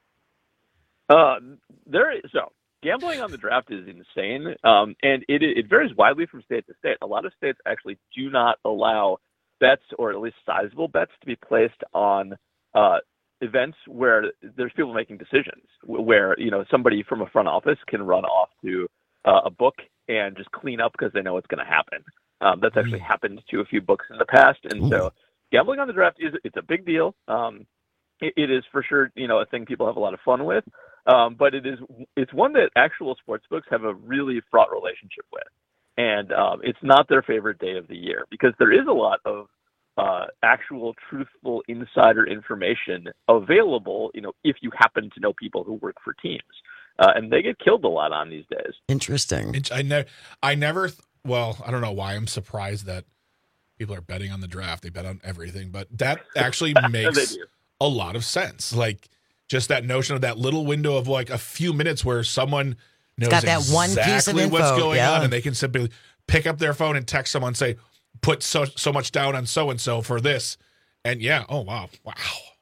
Uh, there is so. Gambling on the draft is insane, um, and it, it varies widely from state to state. A lot of states actually do not allow bets, or at least sizable bets, to be placed on uh, events where there's people making decisions, where you know somebody from a front office can run off to uh, a book and just clean up because they know it's going to happen. Um, that's actually happened to a few books in the past, and so gambling on the draft is it's a big deal. Um, it, it is for sure, you know, a thing people have a lot of fun with. Um, but it is it's one that actual sports books have a really fraught relationship with. And um, it's not their favorite day of the year because there is a lot of uh, actual truthful insider information available, you know, if you happen to know people who work for teams. Uh, and they get killed a lot on these days. Interesting. It's, I, ne- I never, th- well, I don't know why I'm surprised that people are betting on the draft. They bet on everything, but that actually makes a lot of sense. Like, just that notion of that little window of like a few minutes where someone knows got that exactly one piece of info, what's going yeah. on, and they can simply pick up their phone and text someone, say, put so so much down on so and so for this, and yeah, oh wow, wow.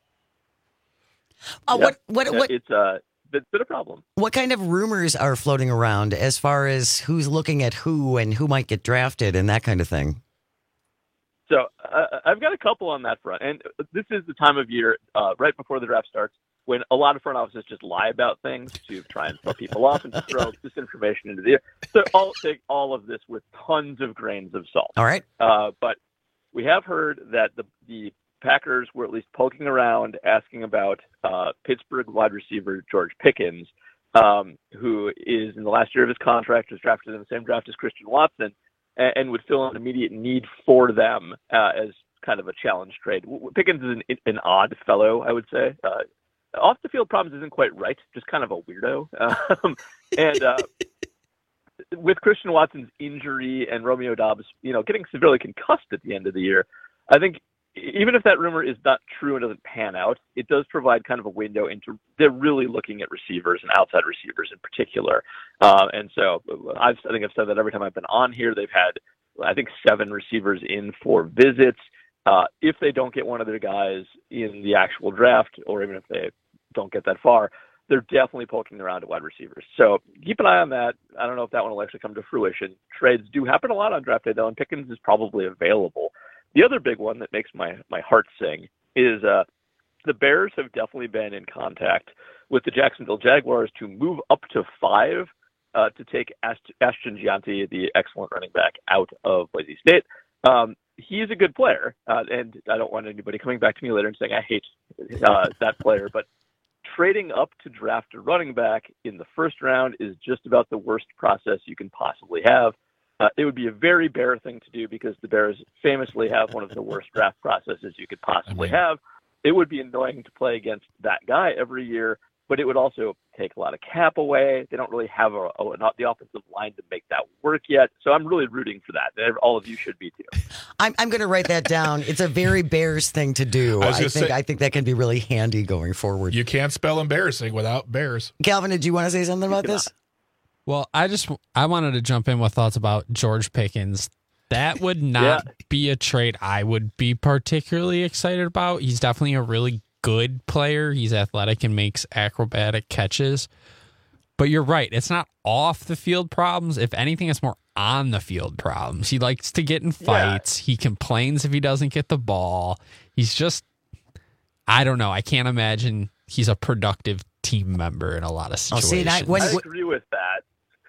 Uh, yeah. What what yeah, what? It's uh, it's been a problem. What kind of rumors are floating around as far as who's looking at who and who might get drafted and that kind of thing? So uh, I've got a couple on that front, and this is the time of year uh, right before the draft starts, when a lot of front offices just lie about things to try and throw people off and to throw disinformation into the air. So I'll take all of this with tons of grains of salt. All right. Uh, but we have heard that the, the Packers were at least poking around, asking about uh, Pittsburgh wide receiver George Pickens, um, who is in the last year of his contract, was drafted in the same draft as Christian Watson, and, and would fill an immediate need for them uh, as kind of a challenge trade. Pickens is an, an odd fellow, I would say. Uh, Off the field problems isn't quite right, just kind of a weirdo. Um, and uh, with Christian Watson's injury and Romeo Doubs, you know, getting severely concussed at the end of the year, I think even if that rumor is not true and doesn't pan out, it does provide kind of a window into they're really looking at receivers and outside receivers in particular. Uh, and so I've, I think I've said that every time I've been on here, they've had I think, seven receivers in for visits. Uh, if they don't get one of their guys in the actual draft, or even if they don't get that far, they're definitely poking around at wide receivers. So keep an eye on that. I don't know if that one will actually come to fruition. Trades do happen a lot on draft day, though, and Pickens is probably available. The other big one that makes my, my heart sing is uh, the Bears have definitely been in contact with the Jacksonville Jaguars to move up to five uh, to take Ast- Ashton Gianti, the excellent running back, out of Boise State. Um, he's a good player, uh, and I don't want anybody coming back to me later and saying I hate uh, that player, but trading up to draft a running back in the first round is just about the worst process you can possibly have. Uh, it would be a very Bear thing to do because the Bears famously have one of the worst draft processes you could possibly have. It would be annoying to play against that guy every year, but it would also take a lot of cap away. They don't really have a, a, not the offensive line to make that work yet. So I'm really rooting for that. All of you should be too. I'm, I'm going to write that down. It's a very Bears thing to do. I I, was gonna think say- I think that can be really handy going forward. You can't spell embarrassing without Bears. Calvin, did you want to say something about this? Well, I just I wanted to jump in with thoughts about George Pickens. That would not Yeah. be a trade I would be particularly excited about. He's definitely a really good player. He's athletic and makes acrobatic catches. But you're right. It's not off the field problems. If anything, it's more on the field problems. He likes to get in fights. He complains if he doesn't get the ball. He's just, I don't know. I can't imagine he's a productive team member in a lot of Oh, situations. see, that- when- I agree with that.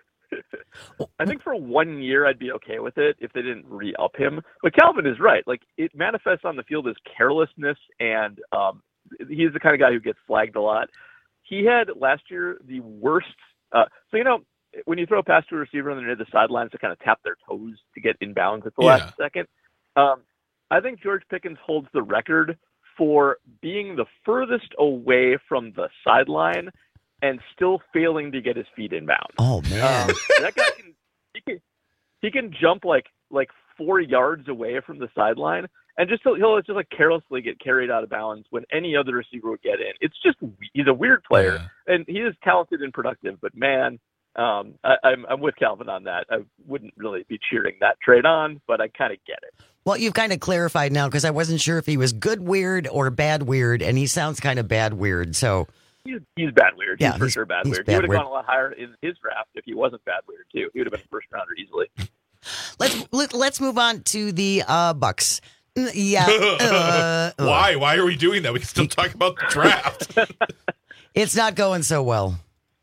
I think for one year I'd be okay with it if they didn't re-up him. But Calvin is right. Like, it manifests on the field as carelessness, and um, he's the kind of guy who gets flagged a lot. He had last year the worst. Uh, so, you know, when you throw a pass to a receiver and they're near the sidelines to kind of tap their toes to get inbounds at the Yeah. last second, um, I think George Pickens holds the record for being the furthest away from the sideline and still failing to get his feet inbound. Oh, man. Um, that guy can he, can he can jump like like four yards away from the sideline, and just he'll, he'll just like carelessly get carried out of bounds when any other receiver would get in. It's just he's a weird player, and he is talented and productive. But man, um, I, I'm I'm with Calvin on that. I wouldn't really be cheering that trade on, but I kind of get it. Well, you've kind of clarified now because I wasn't sure if he was good weird or bad weird, and he sounds kind of bad weird. So He's, he's bad weird. Yeah, he's for he's- sure bad he's weird. bad he would have weird. gone a lot higher in his draft if he wasn't bad weird too. He would have been a first rounder easily. let's let, let's move on to the uh, Bucks. Mm, Yeah. uh, Why? Why are we doing that? We can still talk about the draft. It's not going so well.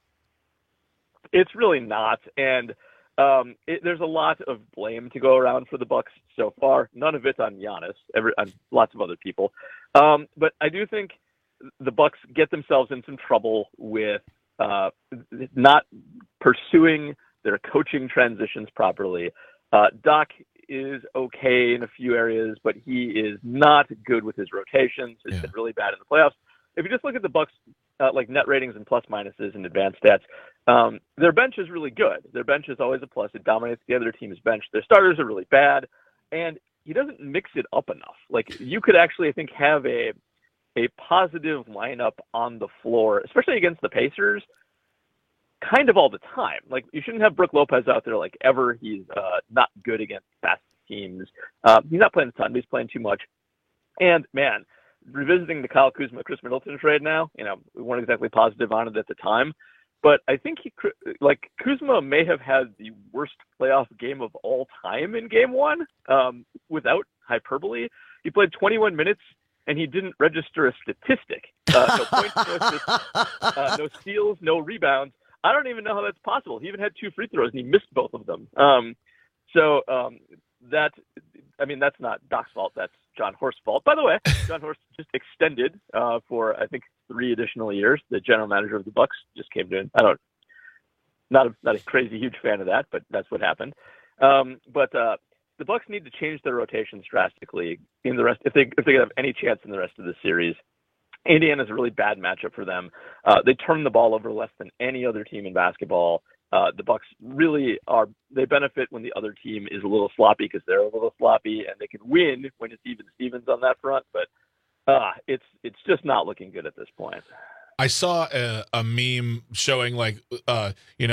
It's really not, and um, it, there's a lot of blame to go around for the Bucks so far. None of it on Giannis, every, on lots of other people. Um, but I do think the Bucks get themselves in some trouble with uh, not pursuing their coaching transitions properly. Uh, Doc is okay in a few areas, but he is not good with his rotations. It's been really bad in the playoffs. If you just look at the Bucks, uh, like net ratings and plus minuses and advanced stats, um, their bench is really good. Their bench is always a plus. It dominates the other team's bench. Their starters are really bad, and he doesn't mix it up enough. Like, you could actually, I think, have a a positive lineup on the floor, especially against the Pacers, kind of all the time. Like, you shouldn't have Brook Lopez out there like ever. He's uh, not good against fast teams. Uh, he's not playing a ton, but he's playing too much. And man, revisiting the Kyle Kuzma, Chris Middleton trade now, you know, we weren't exactly positive on it at the time, but I think he, like, Kuzma may have had the worst playoff game of all time in game one, um, without hyperbole. He played twenty-one minutes and he didn't register a statistic. Uh, no points, no assists, uh, no steals, no rebounds. I don't even know how that's possible. He even had two free throws and he missed both of them. Um, so um, that, I mean, that's not Doc's fault. That's John Horst's fault. By the way, John Horst just extended uh, for, I think, three additional years. The general manager of the Bucks just came to, I don't, not a, not a crazy huge fan of that, but that's what happened. Um, but uh, the Bucks need to change their rotations drastically in the rest, if they if they have any chance in the rest of the series. Indiana's a really bad matchup for them. Uh, they turn the ball over less than any other team in basketball. Uh, the Bucks really are, they benefit when the other team is a little sloppy because they're a little sloppy, and they can win when it's even Stevens on that front. But uh, it's it's just not looking good at this point. I saw a, a meme showing, like, uh, you know,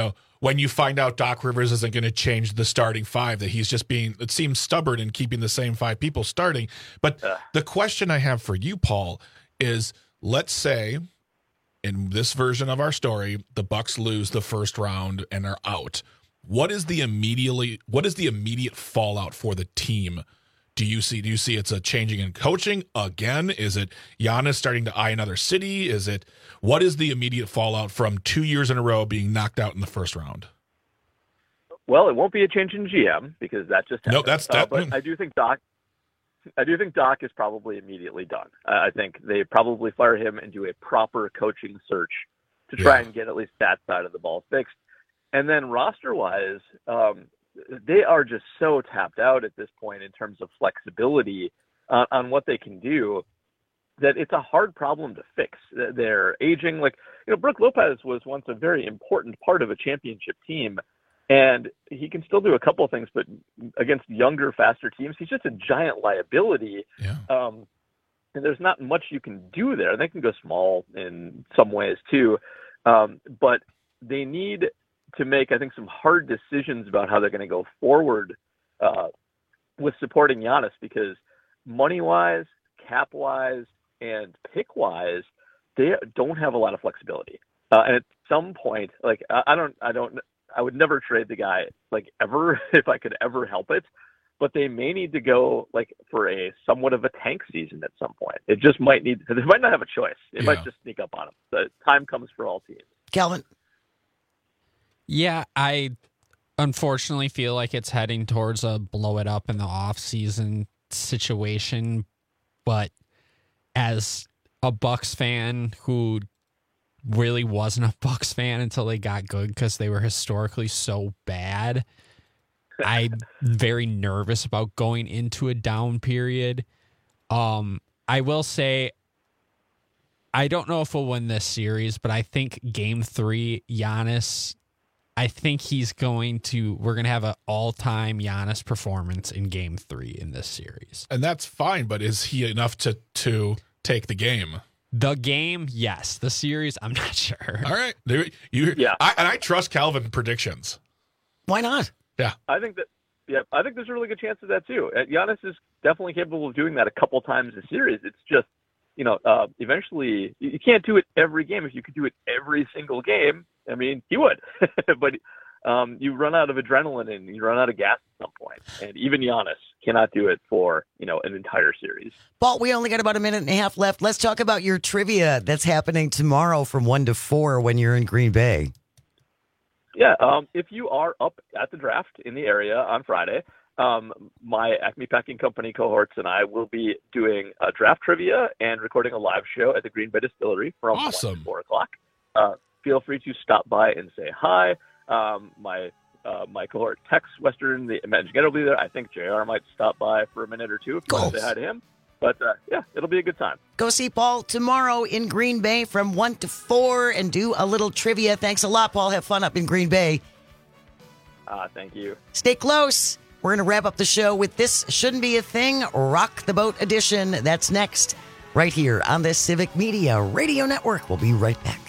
when you find out Doc Rivers isn't going to change the starting five, that he's just being, it seems stubborn in keeping the same five people starting. But uh. the question I have for you, Paul, is let's say in this version of our story, the Bucks lose the first round and are out. What is the immediately, what is the immediate fallout for the team? Do you see, do you see it's a changing in coaching again? Is it Giannis starting to eye another city? Is it, what is the immediate fallout from two years in a row being knocked out in the first round? Well, it won't be a change in G M because that just happened. No, that's that. Uh, but I do think Doc, I do think Doc is probably immediately done. Uh, I think they probably fire him and do a proper coaching search to try yeah. and get at least that side of the ball fixed. And then roster-wise, um, they are just so tapped out at this point in terms of flexibility uh, on what they can do that it's a hard problem to fix. They're aging. Like, you know, Brook Lopez was once a very important part of a championship team, and he can still do a couple of things, but against younger, faster teams, he's just a giant liability. Yeah. Um, and there's not much you can do there. They can go small in some ways too, um, but they need to make, I think, some hard decisions about how they're going to go forward uh, with supporting Giannis, because money-wise, cap-wise, and pick-wise, they don't have a lot of flexibility. Uh, and at some point, like I, I don't, I don't, I would never trade the guy like ever if I could ever help it. But they may need to go like for a somewhat of a tank season at some point. It just might need. They might not have a choice. It yeah. might just sneak up on them. The time comes for all teams. Calvin. Yeah, I unfortunately feel like it's heading towards a blow it up in the off-season situation. But as a Bucks fan who really wasn't a Bucks fan until they got good because they were historically so bad, I'm very nervous about going into a down period. Um, I will say, I don't know if we'll win this series, but I think game three, Giannis, I think he's going to, we're going to have an all-time Giannis performance in game three in this series. And that's fine, but is he enough to, to take the game? The game, yes. The series, I'm not sure. All right. You, yeah. I, and I trust Calvin predictions. Why not? Yeah. I think that, yeah, I think there's a really good chance of that too. Uh, Giannis is definitely capable of doing that a couple times a series. It's just, you know, uh, eventually you, you can't do it every game. If you could do it every single game, I mean, he would. But um, you run out of adrenaline and you run out of gas at some point. And even Giannis cannot do it for, you know, an entire series. Paul, we only got about a minute and a half left. Let's talk about your trivia that's happening tomorrow from one to four when you're in Green Bay. Yeah, um, if you are up at the draft in the area on Friday, um, my Acme Packing Company cohorts and I will be doing a draft trivia and recording a live show at the Green Bay Distillery from awesome. one to four o'clock. Uh, feel free to stop by and say hi. Um, my uh, my cohort Tex Western, the managing editor will be there. I think J R might stop by for a minute or two if you want to say hi to him. But, uh, yeah, it'll be a good time. Go see Paul tomorrow in Green Bay from one to four and do a little trivia. Thanks a lot, Paul. Have fun up in Green Bay. Uh, thank you. Stay close. We're going to wrap up the show with This Shouldn't Be a Thing, Rock the Boat edition. That's next, right here on the Civic Media Radio Network. We'll be right back.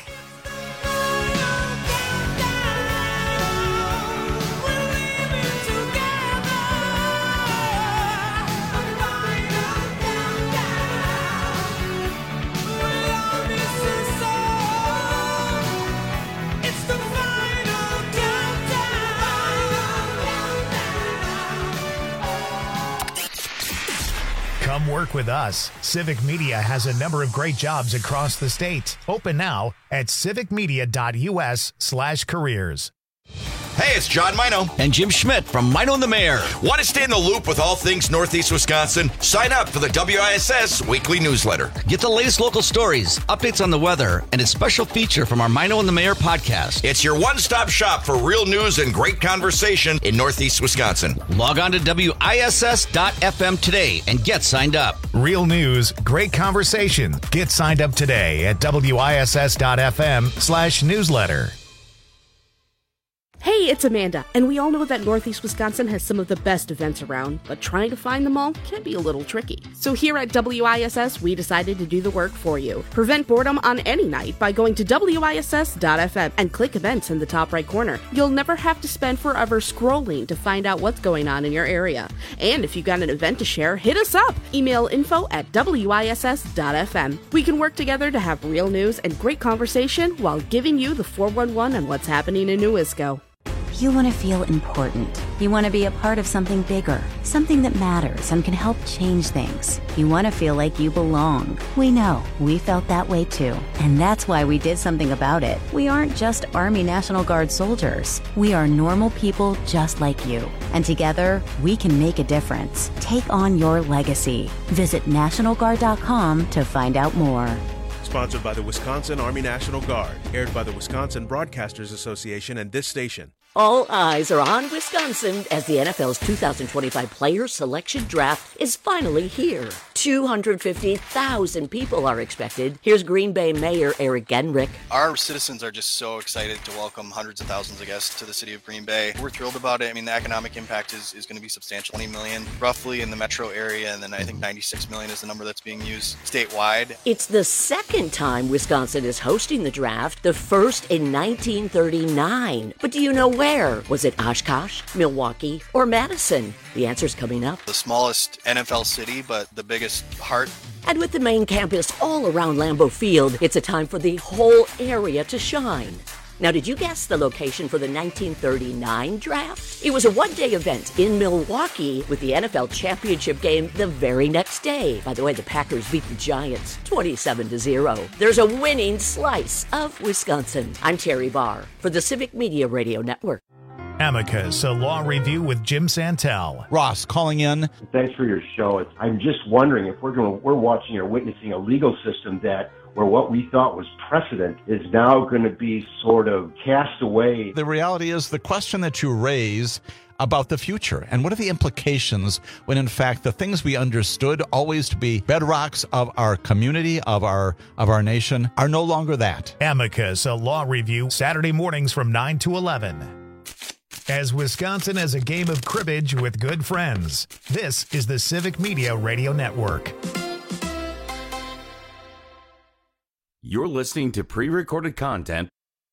Come work with us. Civic Media has a number of great jobs across the state. Open now at civicmedia.us slash careers. Hey, it's John Mino and Jim Schmidt from Mino and the Mayor. Want to stay in the loop with all things Northeast Wisconsin? Sign up for the W I S S weekly newsletter. Get the latest local stories, updates on the weather, and a special feature from our Mino and the Mayor podcast. It's your one-stop shop for real news and great conversation in Northeast Wisconsin. Log on to W I S S dot F M today and get signed up. Real news, great conversation. Get signed up today at W I S S dot F M slash newsletter. Hey, it's Amanda, and we all know that Northeast Wisconsin has some of the best events around, but trying to find them all can be a little tricky. So here at W I S S, we decided to do the work for you. Prevent boredom on any night by going to W I S S dot F M and click events in the top right corner. You'll never have to spend forever scrolling to find out what's going on in your area. And if you've got an event to share, hit us up. Email info at W I S S dot F M. We can work together to have real news and great conversation while giving you the four one one on what's happening in New Isco. You want to feel important. You want to be a part of something bigger, something that matters and can help change things. You want to feel like you belong. We know. We felt that way too. And that's why we did something about it. We aren't just Army National Guard soldiers. We are normal people just like you. And together, we can make a difference. Take on your legacy. Visit National Guard dot com to find out more. Sponsored by the Wisconsin Army National Guard. Aired by the Wisconsin Broadcasters Association and this station. All eyes are on Wisconsin as the N F L's two thousand twenty-five Player Selection Draft is finally here. two hundred fifty thousand people are expected. Here's Green Bay Mayor Eric Genrich. Our citizens are just so excited to welcome hundreds of thousands of guests to the city of Green Bay. We're thrilled about it. I mean, the economic impact is, is going to be substantial. twenty million roughly in the metro area, and then I think ninety-six million is the number that's being used statewide. It's the second time Wisconsin is hosting the draft, the first in nineteen thirty-nine. But do you know where? Was it Oshkosh, Milwaukee, or Madison? The answer's coming up. The smallest N F L city, but the biggest heart. And with the main campus all around Lambeau Field, it's a time for the whole area to shine. Now, did you guess the location for the nineteen thirty-nine draft? It was a one-day event in Milwaukee with the N F L championship game the very next day. By the way, the Packers beat the Giants twenty-seven to zero. There's a winning slice of Wisconsin. I'm Terry Barr for the Civic Media Radio Network. Amicus, a law review with Jim Santel. Ross calling in. Thanks for your show. It's, I'm just wondering if we're going, we're watching or witnessing a legal system that where what we thought was precedent is now going to be sort of cast away. The reality is the question that you raise about the future and what are the implications when in fact the things we understood always to be bedrocks of our community, of our of our nation, are no longer that. Amicus, a law review, Saturday mornings from nine to eleven. As Wisconsin is a game of cribbage with good friends, this is the Civic Media Radio Network. You're listening to pre-recorded content.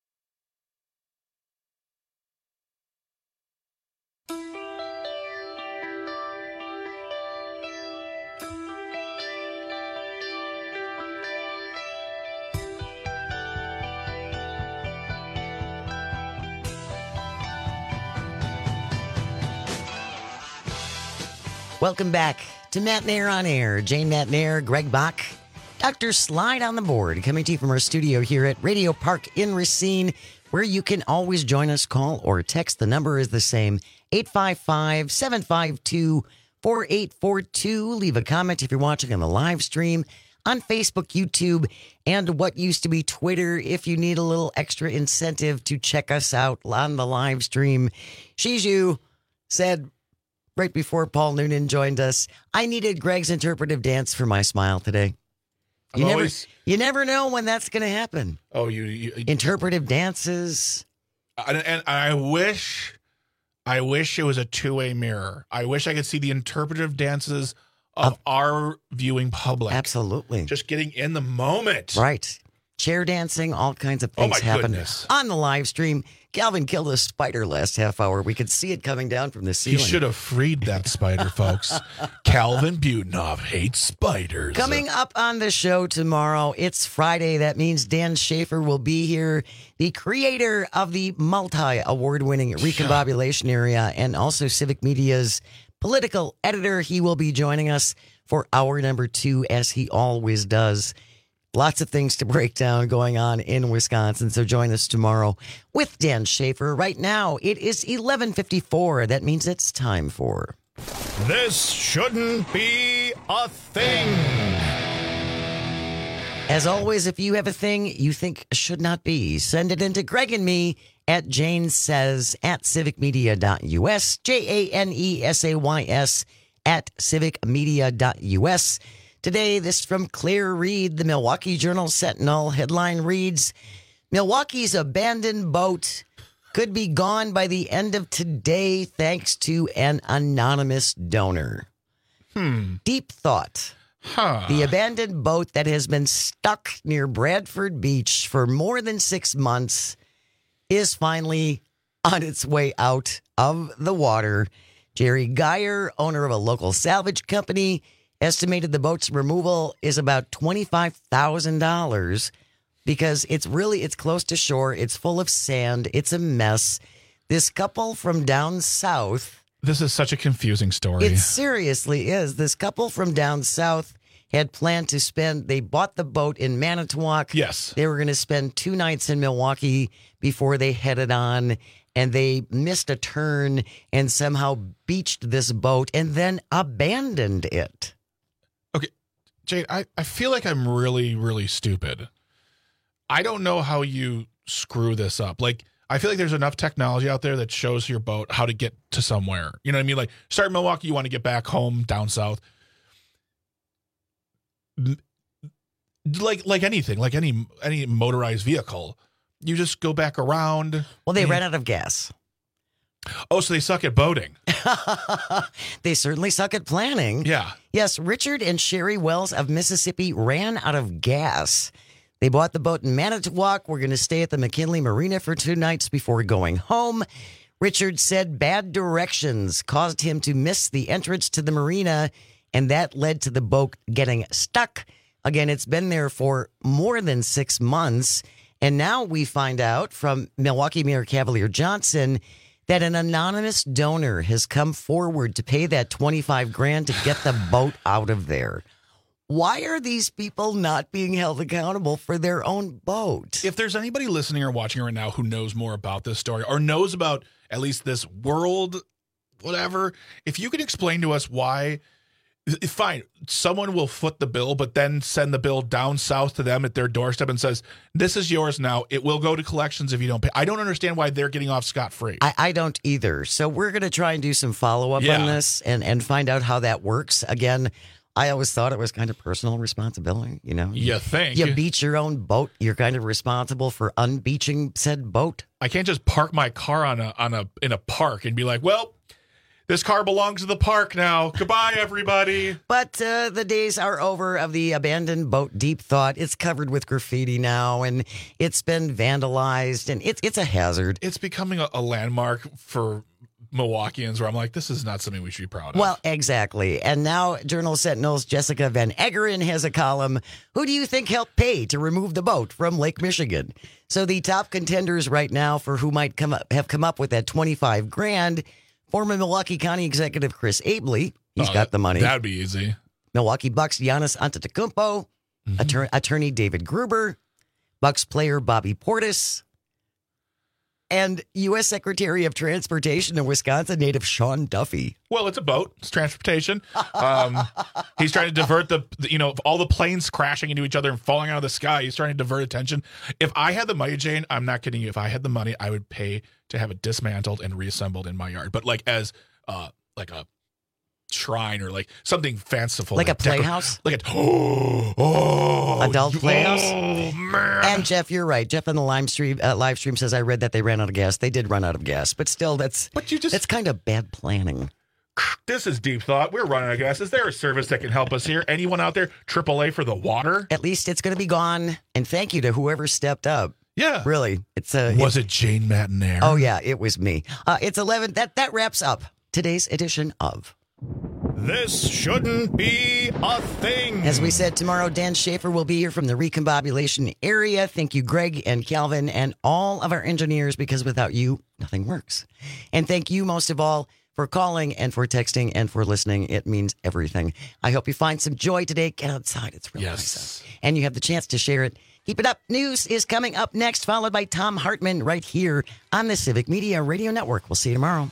Welcome back to Matt Nair on Air. Jane Matt Nair, Greg Bach, Doctor Slide on the board, coming to you from our studio here at Radio Park in Racine, where you can always join us, call or text. The number is the same, eight five five, seven five two, four eight four two. Leave a comment if you're watching on the live stream on Facebook, YouTube, and what used to be Twitter if you need a little extra incentive to check us out on the live stream. Shiju said right before Paul Noonan joined us, I needed Greg's interpretive dance for my smile today. You I'm never, always, you never know when that's going to happen. Oh, you, you interpretive dances, and, and I wish, I wish it was a two-way mirror. I wish I could see the interpretive dances of uh, our viewing public. Absolutely, just getting in the moment. Right, chair dancing, all kinds of things oh my happen goodness. On the live stream. Calvin killed a spider last half hour. We could see it coming down from the ceiling. He should have freed that spider, folks. Calvin Butenhoff hates spiders. Coming up on the show tomorrow, it's Friday. That means Dan Schaefer will be here, the creator of the multi-award-winning Recombobulation Area and also Civic Media's political editor. He will be joining us for hour number two, as he always does. Lots of things to break down going on in Wisconsin, so join us tomorrow with Dan Schaefer. Right now, it is eleven fifty-four. That means it's time for... This Shouldn't Be a Thing. As always, if you have a thing you think should not be, send it into Greg and me at Jane Says at civic media dot u s, J A N E S A Y S at civic media dot u s. Today, this from Claire Reed, the Milwaukee Journal Sentinel. Headline reads, Milwaukee's abandoned boat could be gone by the end of today thanks to an anonymous donor. Hmm. Deep thought. Huh. The abandoned boat that has been stuck near Bradford Beach for more than six months is finally on its way out of the water. Jerry Geyer, owner of a local salvage company, estimated the boat's removal is about twenty-five thousand dollars because it's really, it's close to shore. It's full of sand. It's a mess. This couple from down south. This is such a confusing story. It seriously is. This couple from down south had planned to spend, they bought the boat in Manitowoc. Yes. They were going to spend two nights in Milwaukee before they headed on, and they missed a turn and somehow beached this boat and then abandoned it. Okay, Jade, I, I feel like I'm really, really stupid. I don't know how you screw this up. Like, I feel like there's enough technology out there that shows your boat how to get to somewhere. You know what I mean? Like, start in Milwaukee, you want to get back home down south. Like like anything, like any any motorized vehicle, you just go back around. Well, they and, ran out of gas. Oh, so they suck at boating. They certainly suck at planning. Yeah. Yes, Richard and Sherry Wells of Mississippi ran out of gas. They bought the boat in Manitowoc. We're going to stay at the McKinley Marina for two nights before going home. Richard said bad directions caused him to miss the entrance to the marina, and that led to the boat getting stuck. Again, it's been there for more than six months. And now we find out from Milwaukee Mayor Cavalier Johnson that an anonymous donor has come forward to pay that twenty-five grand to get the boat out of there. Why are these people not being held accountable for their own boat? If there's anybody listening or watching right now who knows more about this story or knows about at least this world, whatever, if you could explain to us why, fine, someone will foot the bill, but then send the bill down south to them at their doorstep and says, this is yours now. It will go to collections if you don't pay. I don't understand why they're getting off scot-free. I, I don't either. So we're going to try and do some follow-up Yeah. on this and, and find out how that works. Again, I always thought it was kind of personal responsibility, you know. You think. You beach your own boat, you're kind of responsible for unbeaching said boat. I can't just park my car on a on a in a park and be like, well, this car belongs to the park now. Goodbye, everybody. But uh, the days are over of the abandoned boat Deep Thought. It's covered with graffiti now, and it's been vandalized, and it's it's a hazard. It's becoming a, a landmark for Milwaukeeans where I'm like, this is not something we should be proud of. Well, exactly. And now Journal Sentinel's Jessica Van Eggeren has a column. Who do you think helped pay to remove the boat from Lake Michigan? So the top contenders right now for who might come up, have come up with that twenty-five grand, former Milwaukee County Executive Chris Abley. He's Oh, got the money. That'd be easy. Milwaukee Bucks Giannis Antetokounmpo, Mm-hmm. attor- attorney David Gruber, Bucks player Bobby Portis, and U S Secretary of Transportation of Wisconsin native Sean Duffy. Well, it's a boat. It's transportation. Um, he's trying to divert the, the, you know, all the planes crashing into each other and falling out of the sky. He's trying to divert attention. If I had the money, Jane, I'm not kidding you. If I had the money, I would pay to have it dismantled and reassembled in my yard. But like as uh, like a shrine or like something fanciful. Like a decor- playhouse? Like a, oh, oh, Adult playhouse? Oh, man. And Jeff, you're right. Jeff on the live stream, uh, live stream says, I read that they ran out of gas. They did run out of gas, but still, that's but you just that's kind of bad planning. This is Deep Thought. We're running out of gas. Is there a service that can help us here? Anyone out there? triple A for the water? At least it's going to be gone. And thank you to whoever stepped up. Yeah. Really. It's a. Was it Jane Matinaire? Oh, yeah, it was me. Uh, it's eleven. That, that wraps up today's edition of This Shouldn't Be a Thing. As we said, tomorrow, Dan Schaefer will be here from the recombobulation area. Thank you, Greg and Calvin, and all of our engineers, because without you, nothing works. And thank you, most of all, for calling and for texting and for listening. It means everything. I hope you find some joy today. Get outside. It's really Yes. nice out. And you have the chance to share it. Keep it up. News is coming up next, followed by Tom Hartman right here on the Civic Media Radio Network. We'll see you tomorrow.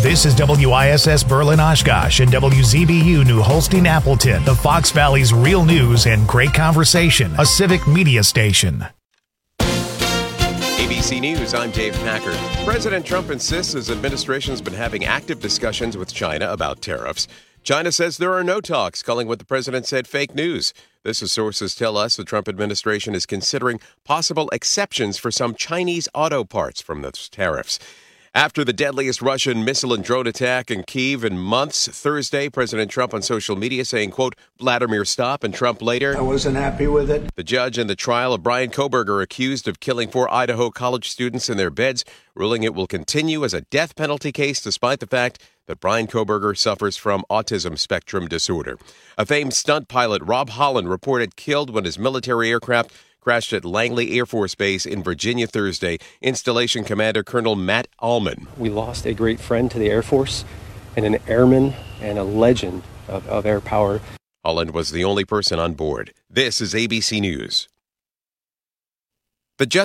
This is W I S S Berlin Oshkosh and W Z B U New Holstein Appleton, the Fox Valley's real news and great conversation, a civic media station. A B C News, I'm Dave Packard. President Trump insists his administration's been having active discussions with China about tariffs. China says there are no talks, calling what the president said fake news. This is sources tell us the Trump administration is considering possible exceptions for some Chinese auto parts from the tariffs. After the deadliest Russian missile and drone attack in Kyiv in months, Thursday, President Trump on social media saying, quote, Vladimir stop, and Trump later, I wasn't happy with it. The judge in the trial of Brian Kohberger accused of killing four Idaho college students in their beds, ruling it will continue as a death penalty case despite the fact that Brian Kohberger suffers from autism spectrum disorder. A famed stunt pilot, Rob Holland, reported killed when his military aircraft crashed at Langley Air Force Base in Virginia Thursday. Installation Commander Colonel Matt Allman. We lost a great friend to the Air Force and an airman and a legend of, of air power. Holland was the only person on board. This is A B C News. The just